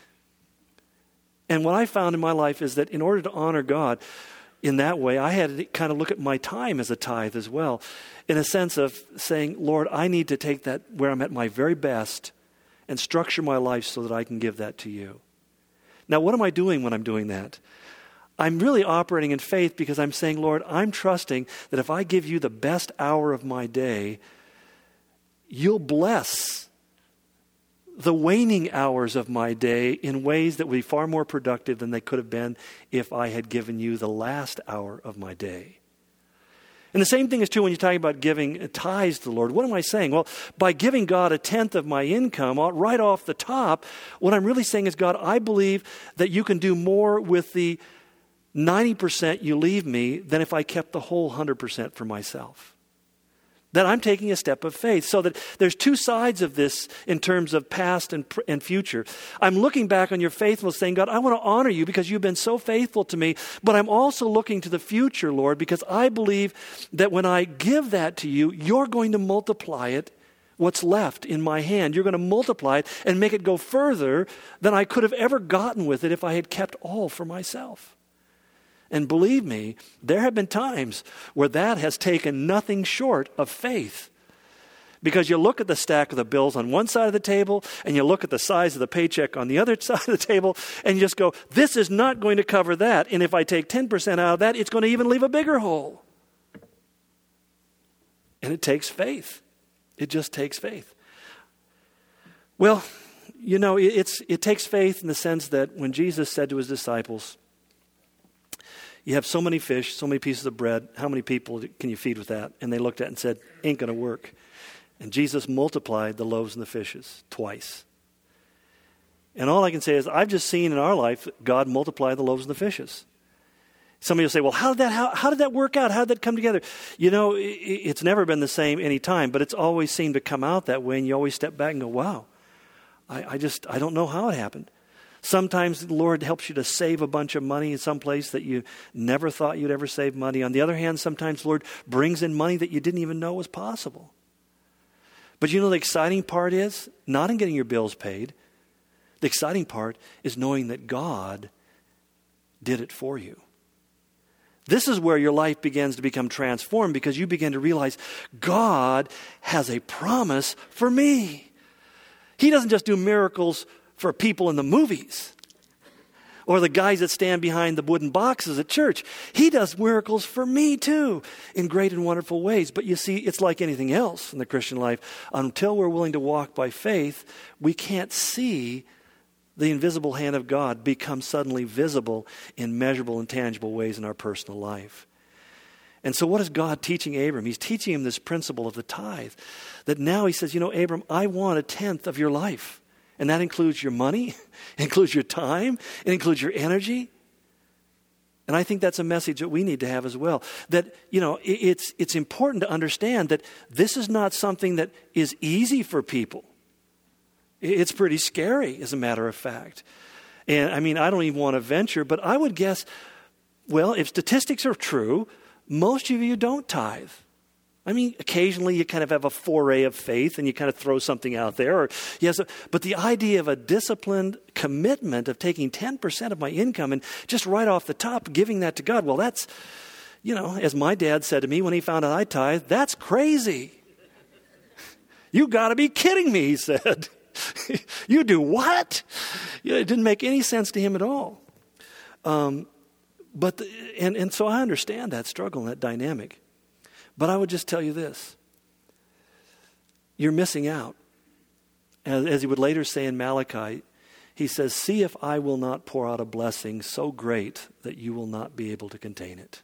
And what I found in my life is that in order to honor God in that way, I had to kind of look at my time as a tithe as well, in a sense of saying, Lord, I need to take that where I'm at my very best and structure my life so that I can give that to you. Now, what am I doing when I'm doing that? I'm really operating in faith because I'm saying, Lord, I'm trusting that if I give you the best hour of my day, you'll bless the waning hours of my day in ways that will be far more productive than they could have been if I had given you the last hour of my day. And the same thing is true when you're talking about giving tithes to the Lord. What am I saying? Well, by giving God a tenth of my income right off the top, what I'm really saying is, God, I believe that you can do more with the ninety percent you leave me than if I kept the whole one hundred percent for myself. That I'm taking a step of faith. So that there's two sides of this in terms of past and, and future. I'm looking back on your faithfulness saying, God, I want to honor you because you've been so faithful to me. But I'm also looking to the future, Lord, because I believe that when I give that to you, you're going to multiply it, what's left in my hand. You're going to multiply it and make it go further than I could have ever gotten with it if I had kept all for myself. And believe me, there have been times where that has taken nothing short of faith. Because you look at the stack of the bills on one side of the table, and you look at the size of the paycheck on the other side of the table, and you just go, this is not going to cover that. And if I take ten percent out of that, it's going to even leave a bigger hole. And it takes faith. It just takes faith. Well, you know, it's it takes faith in the sense that when Jesus said to his disciples, You have so many fish, so many pieces of bread. How many people can you feed with that? And they looked at it and said, ain't going to work. And Jesus multiplied the loaves and the fishes twice. And all I can say is I've just seen in our life God multiply the loaves and the fishes. Somebody will say, well, how did that, how, how did that work out? How did that come together? You know, it, it's never been the same any time, but it's always seemed to come out that way. And you always step back and go, wow, I, I just, I don't know how it happened. Sometimes the Lord helps you to save a bunch of money in some place that you never thought you'd ever save money. On the other hand, sometimes the Lord brings in money that you didn't even know was possible. But you know the exciting part is not in getting your bills paid. The exciting part is knowing that God did it for you. This is where your life begins to become transformed because you begin to realize God has a promise for me. He doesn't just do miracles for people in the movies or the guys that stand behind the wooden boxes at church. He does miracles for me too in great and wonderful ways. But you see, it's like anything else in the Christian life. Until we're willing to walk by faith, we can't see the invisible hand of God become suddenly visible in measurable and tangible ways in our personal life. And so what is God teaching Abram? He's teaching him this principle of the tithe. That now he says, you know, Abram, I want a tenth of your life. And that includes your money, it includes your time, it includes your energy. And I think that's a message that we need to have as well. That, you know, it's, it's important to understand that this is not something that is easy for people. It's pretty scary, as a matter of fact. And I mean, I don't even want to venture, but I would guess, well, if statistics are true, most of you don't tithe. I mean, occasionally you kind of have a foray of faith and you kind of throw something out there. Or yes, but the idea of a disciplined commitment of taking ten percent of my income and just right off the top giving that to God, well, that's, you know, as my dad said to me when he found out I tithe, that's crazy. You got to be kidding me, he said. You do what? You know, it didn't make any sense to him at all. Um, but the, and, and so I understand that struggle and that dynamic. But I would just tell you this. You're missing out. As, as he would later say in Malachi, he says, see if I will not pour out a blessing so great that you will not be able to contain it.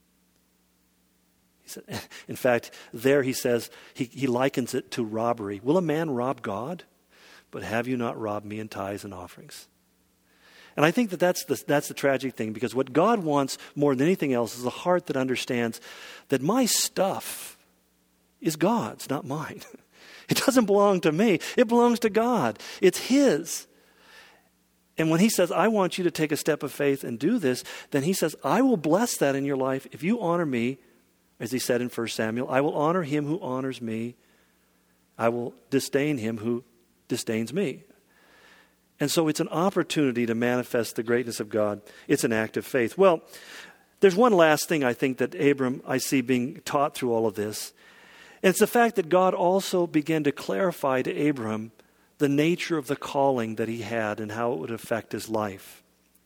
He said, in fact, there he says, he, he likens it to robbery. Will a man rob God? But have you not robbed me in tithes and offerings? And I think that that's the, that's the tragic thing, because what God wants more than anything else is a heart that understands that my stuff is God's, not mine. It doesn't belong to me. It belongs to God. It's His. And when He says, I want you to take a step of faith and do this, then He says, I will bless that in your life if you honor me, as He said in First Samuel. I will honor him who honors me. I will disdain him who disdains me. And so it's an opportunity to manifest the greatness of God. It's an act of faith. Well, there's one last thing I think that Abram, I see being taught through all of this. And it's the fact that God also began to clarify to Abram the nature of the calling that he had and how it would affect his life.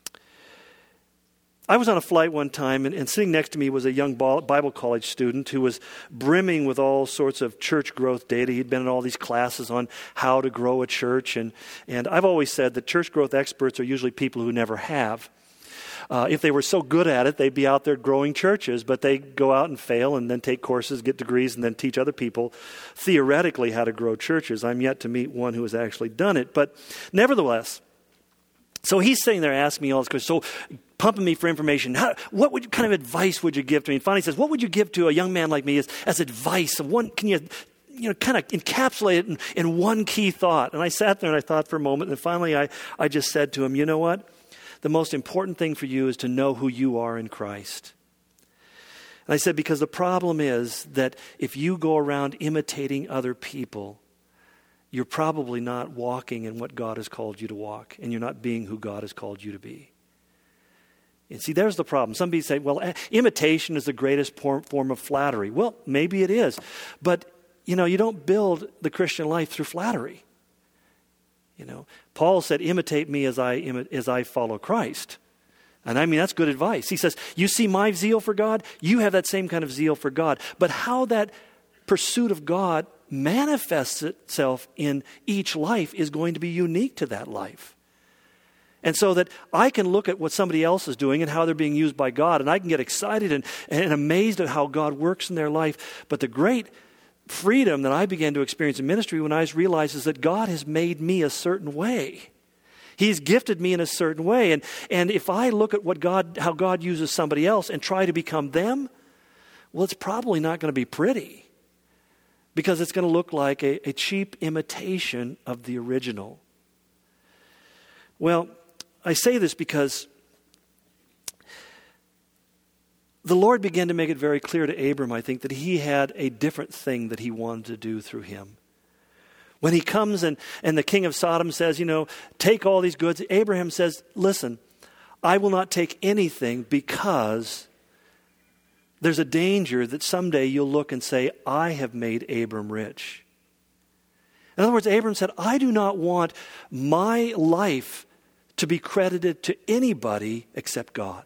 I was on a flight one time, and, and sitting next to me was a young Bible college student who was brimming with all sorts of church growth data. He'd been in all these classes on how to grow a church. And, and I've always said that church growth experts are usually people who never have. Uh, if they were so good at it, they'd be out there growing churches, but they go out and fail and then take courses, get degrees, and then teach other people theoretically how to grow churches. I'm yet to meet one who has actually done it. But nevertheless, so he's sitting there asking me all this questions, so pumping me for information. How, what would, kind of advice would you give to me? And finally he says, what would you give to a young man like me as, as advice? Of one, can you, you know, kind of encapsulate it in, in one key thought? And I sat there and I thought for a moment, and finally I, I just said to him, you know what? The most important thing for you is to know who you are in Christ. And I said, because the problem is that if you go around imitating other people, you're probably not walking in what God has called you to walk, and you're not being who God has called you to be. And see, there's the problem. Some people say, well, imitation is the greatest form of flattery. Well, maybe it is. But, you know, you don't build the Christian life through flattery. You know, Paul said, imitate me as I as I follow Christ. And I mean, that's good advice. He says, you see my zeal for God? You have that same kind of zeal for God. But how that pursuit of God manifests itself in each life is going to be unique to that life. And so that I can look at what somebody else is doing and how they're being used by God, and I can get excited and, and amazed at how God works in their life. But the great freedom that I began to experience in ministry when I realized is that God has made me a certain way. He's gifted me in a certain way. And, and if I look at what God, how God uses somebody else and try to become them, well, it's probably not going to be pretty, because it's going to look like a, a cheap imitation of the original. Well, I say this because the Lord began to make it very clear to Abram, I think, that he had a different thing that he wanted to do through him. When he comes and, and the king of Sodom says, you know, take all these goods, Abraham says, listen, I will not take anything, because there's a danger that someday you'll look and say, I have made Abram rich. In other words, Abram said, I do not want my life to be credited to anybody except God.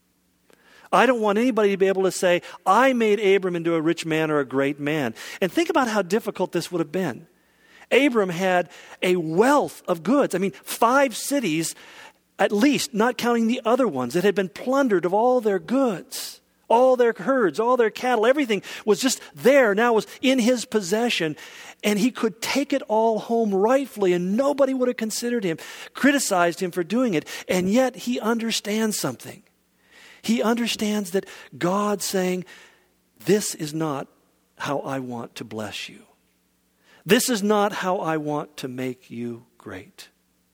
I don't want anybody to be able to say, I made Abram into a rich man or a great man. And think about how difficult this would have been. Abram had a wealth of goods. I mean, five cities at least, not counting the other ones that had been plundered of all their goods, all their herds, all their cattle. Everything was just there, now was in his possession. And he could take it all home rightfully, and nobody would have considered him, criticized him for doing it. And yet he understands something. He understands that God's saying, this is not how I want to bless you. This is not how I want to make you great.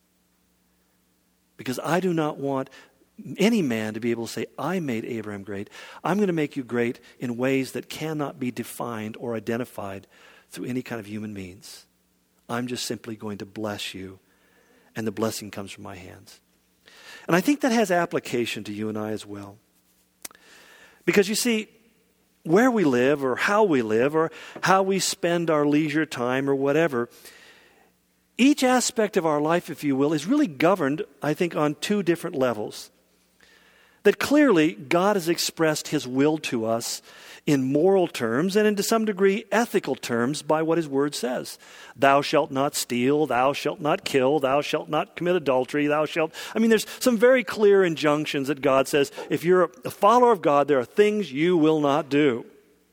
Because I do not want any man to be able to say, I made Abraham great. I'm going to make you great in ways that cannot be defined or identified through any kind of human means. I'm just simply going to bless you, and the blessing comes from my hands. And I think that has application to you and I as well. Because you see, where we live or how we live or how we spend our leisure time or whatever, each aspect of our life, if you will, is really governed, I think, on two different levels. That clearly God has expressed his will to us in moral terms and, to some degree, ethical terms by what his word says. Thou shalt not steal, thou shalt not kill, thou shalt not commit adultery, thou shalt... I mean, there's some very clear injunctions that God says, if you're a follower of God, there are things you will not do.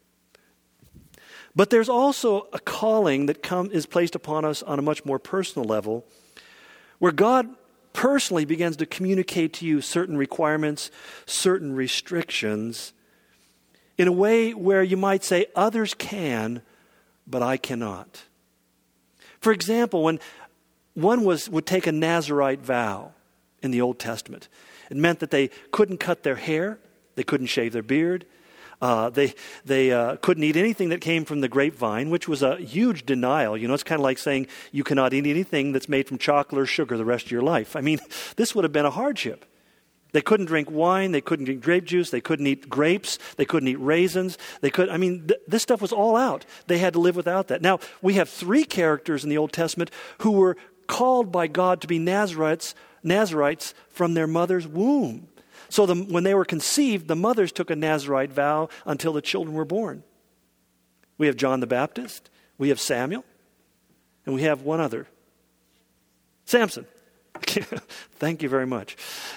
But there's also a calling that come, is placed upon us on a much more personal level, where God personally begins to communicate to you certain requirements, certain restrictions, in a way where you might say, others can, but I cannot. For example, when one was would take a Nazirite vow in the Old Testament, it meant that they couldn't cut their hair, they couldn't shave their beard, uh, they they uh, couldn't eat anything that came from the grapevine, which was a huge denial. You know, it's kind of like saying you cannot eat anything that's made from chocolate or sugar the rest of your life. I mean, this would have been a hardship. They couldn't drink wine. They couldn't drink grape juice. They couldn't eat grapes. They couldn't eat raisins. They could. I mean, th- this stuff was all out. They had to live without that. Now, we have three characters in the Old Testament who were called by God to be Nazarites, Nazarites from their mother's womb. So the, when they were conceived, the mothers took a Nazirite vow until the children were born. We have John the Baptist. We have Samuel. And we have one other. Samson. Thank you very much.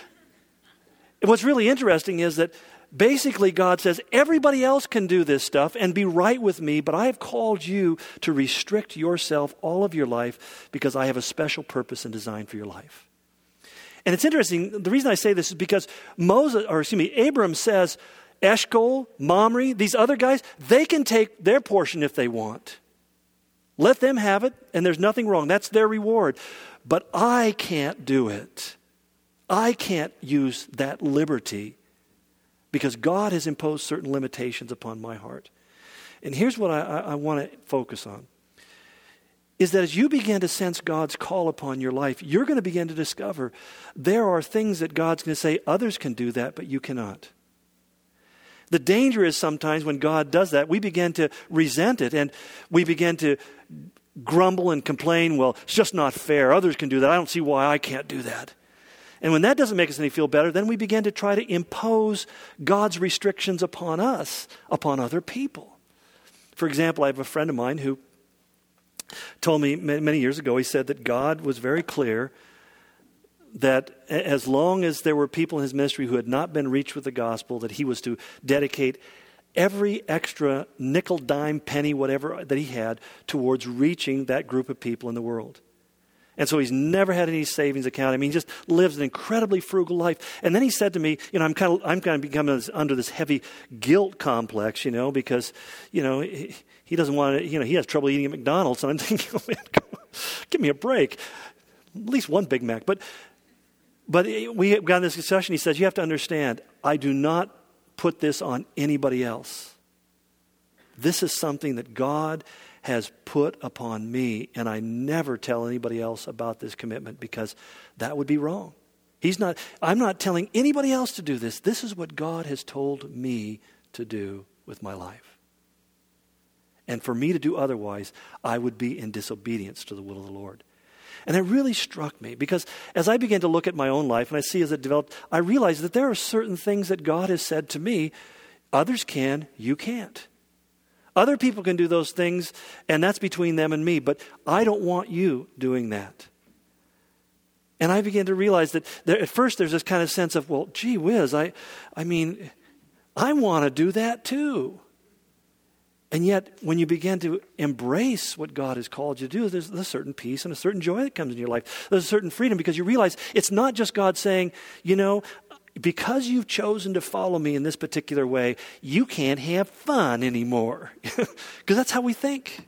And what's really interesting is that basically God says, everybody else can do this stuff and be right with me, but I have called you to restrict yourself all of your life because I have a special purpose and design for your life. And it's interesting, the reason I say this is because Moses, or excuse me, Abram says, Eshcol, Mamre, these other guys, they can take their portion if they want. Let them have it, and there's nothing wrong. That's their reward. But I can't do it. I can't use that liberty because God has imposed certain limitations upon my heart. And here's what I, I, I want to focus on, is that as you begin to sense God's call upon your life, you're going to begin to discover there are things that God's going to say, others can do that, but you cannot. The danger is sometimes when God does that, we begin to resent it and we begin to grumble and complain, well, it's just not fair. Others can do that. I don't see why I can't do that. And when that doesn't make us any feel better, then we begin to try to impose God's restrictions upon us, upon other people. For example, I have a friend of mine who told me many years ago, he said that God was very clear that as long as there were people in his ministry who had not been reached with the gospel, that he was to dedicate every extra nickel, dime, penny, whatever that he had towards reaching that group of people in the world. And so he's never had any savings account. I mean, he just lives an incredibly frugal life. And then he said to me, you know, I'm kind of, I'm kind of becoming this, under this heavy guilt complex, you know, because, you know, he, he doesn't want to, you know, he has trouble eating at McDonald's. And I'm thinking, oh man, come on, give me a break. At least one Big Mac. But, but we got in this discussion. He says, you have to understand, I do not put this on anybody else. This is something that God has put upon me, and I never tell anybody else about this commitment because that would be wrong. He's not, I'm not telling anybody else to do this. This is what God has told me to do with my life. And for me to do otherwise, I would be in disobedience to the will of the Lord. And it really struck me because as I began to look at my own life and I see as it developed, I realized that there are certain things that God has said to me, others can, you can't. Other people can do those things, and that's between them and me, but I don't want you doing that. And I began to realize that there, at first there's this kind of sense of, well, gee whiz, I, I mean, I want to do that too. And yet, when you begin to embrace what God has called you to do, there's a certain peace and a certain joy that comes in your life. There's a certain freedom because you realize it's not just God saying, you know, because you've chosen to follow me in this particular way, you can't have fun anymore. Because that's how we think.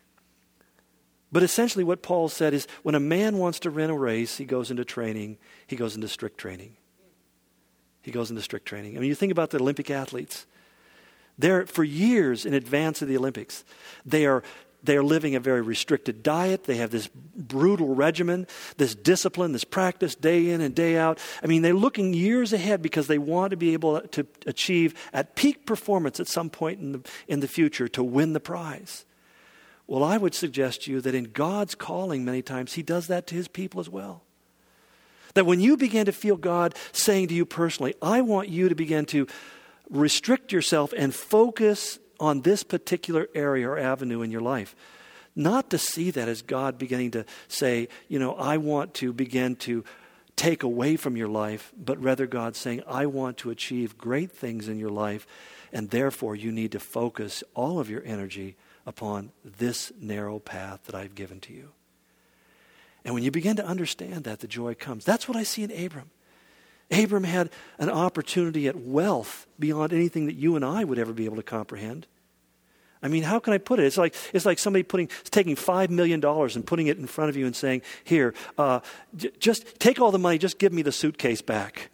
But essentially what Paul said is when a man wants to run a race, he goes into training. He goes into strict training. He goes into strict training. I mean, you think about the Olympic athletes. They're, for years in advance of the Olympics, they are They are living a very restricted diet. They have this brutal regimen, this discipline, this practice day in and day out. I mean, they're looking years ahead because they want to be able to achieve at peak performance at some point in the, in the future to win the prize. Well, I would suggest to you that in God's calling many times, he does that to his people as well. That when you begin to feel God saying to you personally, I want you to begin to restrict yourself and focus on this particular area or avenue in your life. Not to see that as God beginning to say, you know, I want to begin to take away from your life, but rather God saying, I want to achieve great things in your life, and therefore you need to focus all of your energy upon this narrow path that I've given to you. And when you begin to understand that, the joy comes. That's what I see in Abram. Abram had an opportunity at wealth beyond anything that you and I would ever be able to comprehend. I mean, how can I put it? It's like it's like somebody putting taking five million dollars and putting it in front of you and saying, "Here, uh, j- just take all the money. Just give me the suitcase back."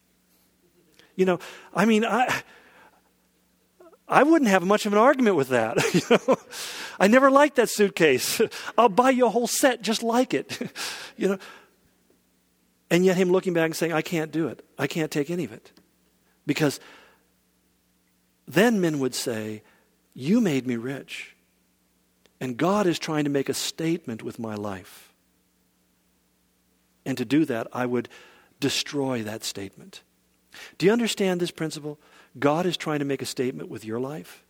You know, I mean, I I wouldn't have much of an argument with that. You know, I never liked that suitcase. I'll buy you a whole set just like it. You know. And yet him looking back and saying, I can't do it. I can't take any of it. Because then men would say, you made me rich. And God is trying to make a statement with my life. And to do that, I would destroy that statement. Do you understand this principle? God is trying to make a statement with your life.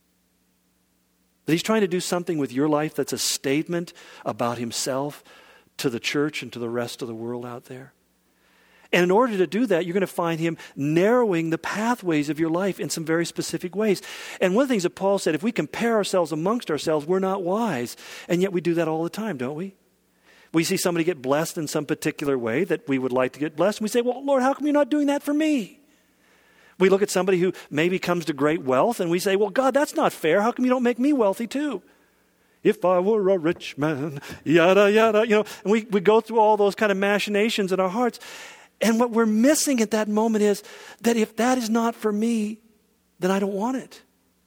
That he's trying to do something with your life that's a statement about himself to the church and to the rest of the world out there. And in order to do that, you're going to find him narrowing the pathways of your life in some very specific ways. And one of the things that Paul said, if we compare ourselves amongst ourselves, we're not wise. And yet we do that all the time, don't we? We see somebody get blessed in some particular way that we would like to get blessed. And we say, well, Lord, how come you're not doing that for me? We look at somebody who maybe comes to great wealth and we say, well, God, that's not fair. How come you don't make me wealthy too? If I were a rich man, yada, yada, you know, and we, we go through all those kind of machinations in our hearts. And what we're missing at that moment is that if that is not for me, then I don't want it.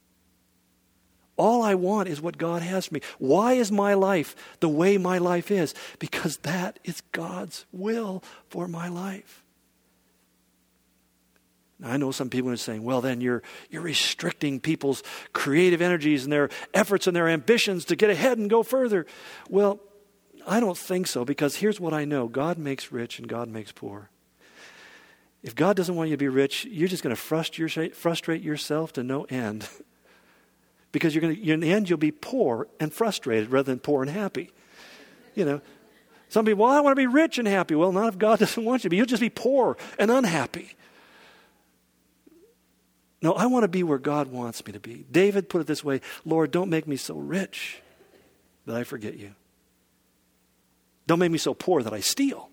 All I want is what God has for me. Why is my life the way my life is? Because that is God's will for my life. I know some people are saying, well, then you're you're restricting people's creative energies and their efforts and their ambitions to get ahead and go further. Well, I don't think so, because here's what I know. God makes rich and God makes poor. If God doesn't want you to be rich, you're just going to frustrate, frustrate yourself to no end. Because you're going to, in the end, you'll be poor and frustrated rather than poor and happy. You know. Some people, well, I want to be rich and happy. Well, not if God doesn't want you to be. You'll just be poor and unhappy. No, I want to be where God wants me to be. David put it this way, Lord, don't make me so rich that I forget you. Don't make me so poor that I steal.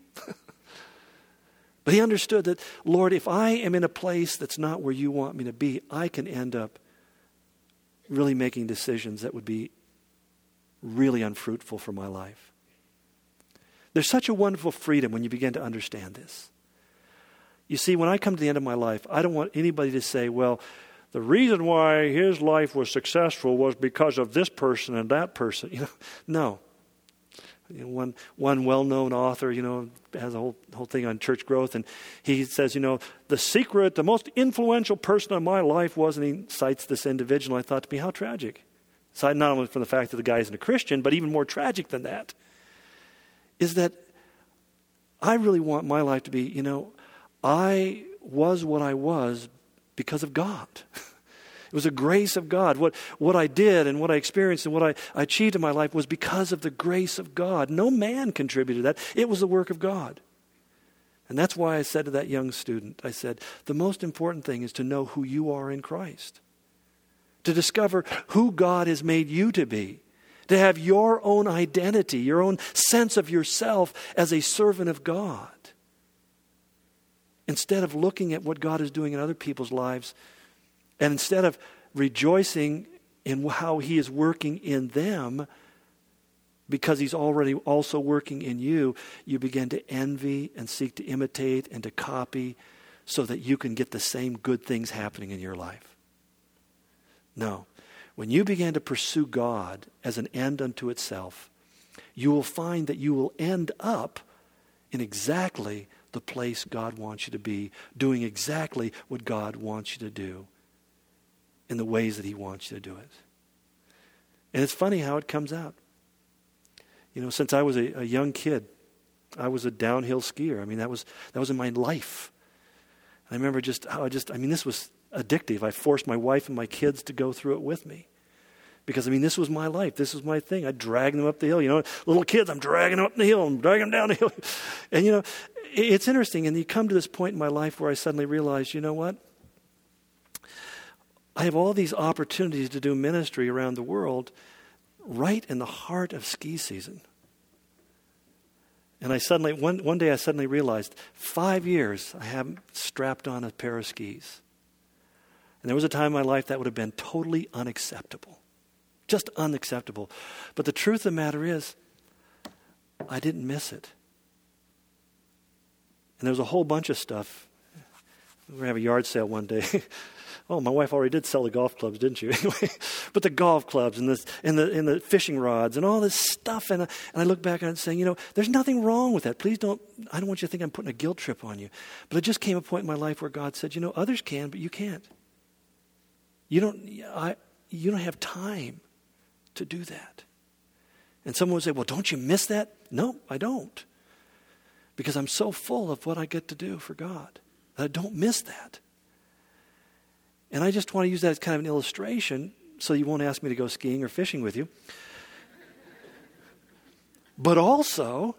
But he understood that, Lord, if I am in a place that's not where you want me to be, I can end up really making decisions that would be really unfruitful for my life. There's such a wonderful freedom when you begin to understand this. You see, when I come to the end of my life, I don't want anybody to say, well, the reason why his life was successful was because of this person and that person. You know, no. You know, one one well-known author, you know, has a whole whole thing on church growth, and he says, you know, the secret, the most influential person in my life was, and he cites this individual. I thought to me, how tragic. Aside not only from the fact that the guy isn't a Christian, but even more tragic than that, is that I really want my life to be, you know, I was what I was because of God. It was a grace of God. What, what I did and what I experienced and what I, I achieved in my life was because of the grace of God. No man contributed to that. It was the work of God. And that's why I said to that young student, I said, the most important thing is to know who you are in Christ. To discover who God has made you to be. To have your own identity, your own sense of yourself as a servant of God. Instead of looking at what God is doing in other people's lives, and instead of rejoicing in how he is working in them, because he's already also working in you, you begin to envy and seek to imitate and to copy so that you can get the same good things happening in your life. No. When you begin to pursue God as an end unto itself, you will find that you will end up in exactly the place God wants you to be, doing exactly what God wants you to do in the ways that he wants you to do it. And it's funny how it comes out. You know, since I was a, a young kid, I was a downhill skier. I mean, that was that was in my life. I remember just how I just, I mean, this was addictive. I forced my wife and my kids to go through it with me. Because, I mean, this was my life. This was my thing. I'd drag them up the hill. You know, little kids, I'm dragging them up the hill. I'm dragging them down the hill. And, you know, it's interesting. And you come to this point in my life where I suddenly realized, you know what? I have all these opportunities to do ministry around the world right in the heart of ski season. And I suddenly, one, one day I suddenly realized, five years I haven't strapped on a pair of skis. And there was a time in my life that would have been totally unacceptable. Just unacceptable. But the truth of the matter is, I didn't miss it. And there was a whole bunch of stuff. We're going to have a yard sale one day. Oh, my wife already did sell the golf clubs, didn't you? Anyway, but the golf clubs and the, and the, and the fishing rods and all this stuff. And I, and I look back on it saying, you know, there's nothing wrong with that. Please don't, I don't want you to think I'm putting a guilt trip on you. But it just came a point in my life where God said, you know, others can, but you can't. You don't, I, you don't have time to do that. And someone would say, well, don't you miss that? No, I don't. Because I'm so full of what I get to do for God that I don't miss that. And I just want to use that as kind of an illustration so you won't ask me to go skiing or fishing with you. But also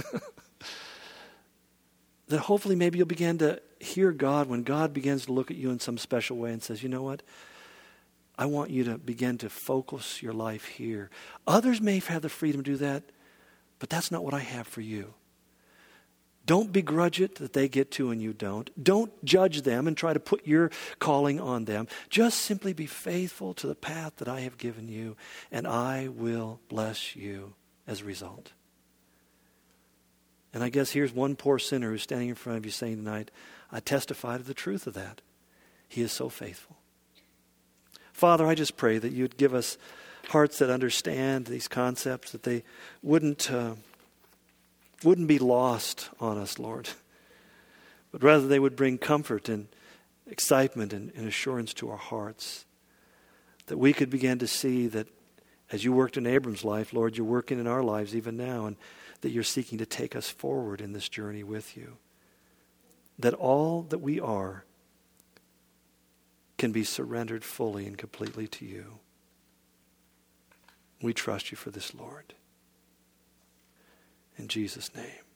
that hopefully maybe you'll begin to hear God when God begins to look at you in some special way and says, you know what? I want you to begin to focus your life here. Others may have the freedom to do that, but that's not what I have for you. Don't begrudge it that they get to and you don't. Don't judge them and try to put your calling on them. Just simply be faithful to the path that I have given you, and I will bless you as a result. And I guess here's one poor sinner who's standing in front of you saying tonight, I testify to the truth of that. He is so faithful. Father, I just pray that you'd give us hearts that understand these concepts, that they wouldn't uh, wouldn't be lost on us, Lord, but rather they would bring comfort and excitement and, and assurance to our hearts, that we could begin to see that as you worked in Abram's life, Lord, you're working in our lives even now, and that you're seeking to take us forward in this journey with you, that all that we are can be surrendered fully and completely to you. We trust you for this, Lord. In Jesus' name.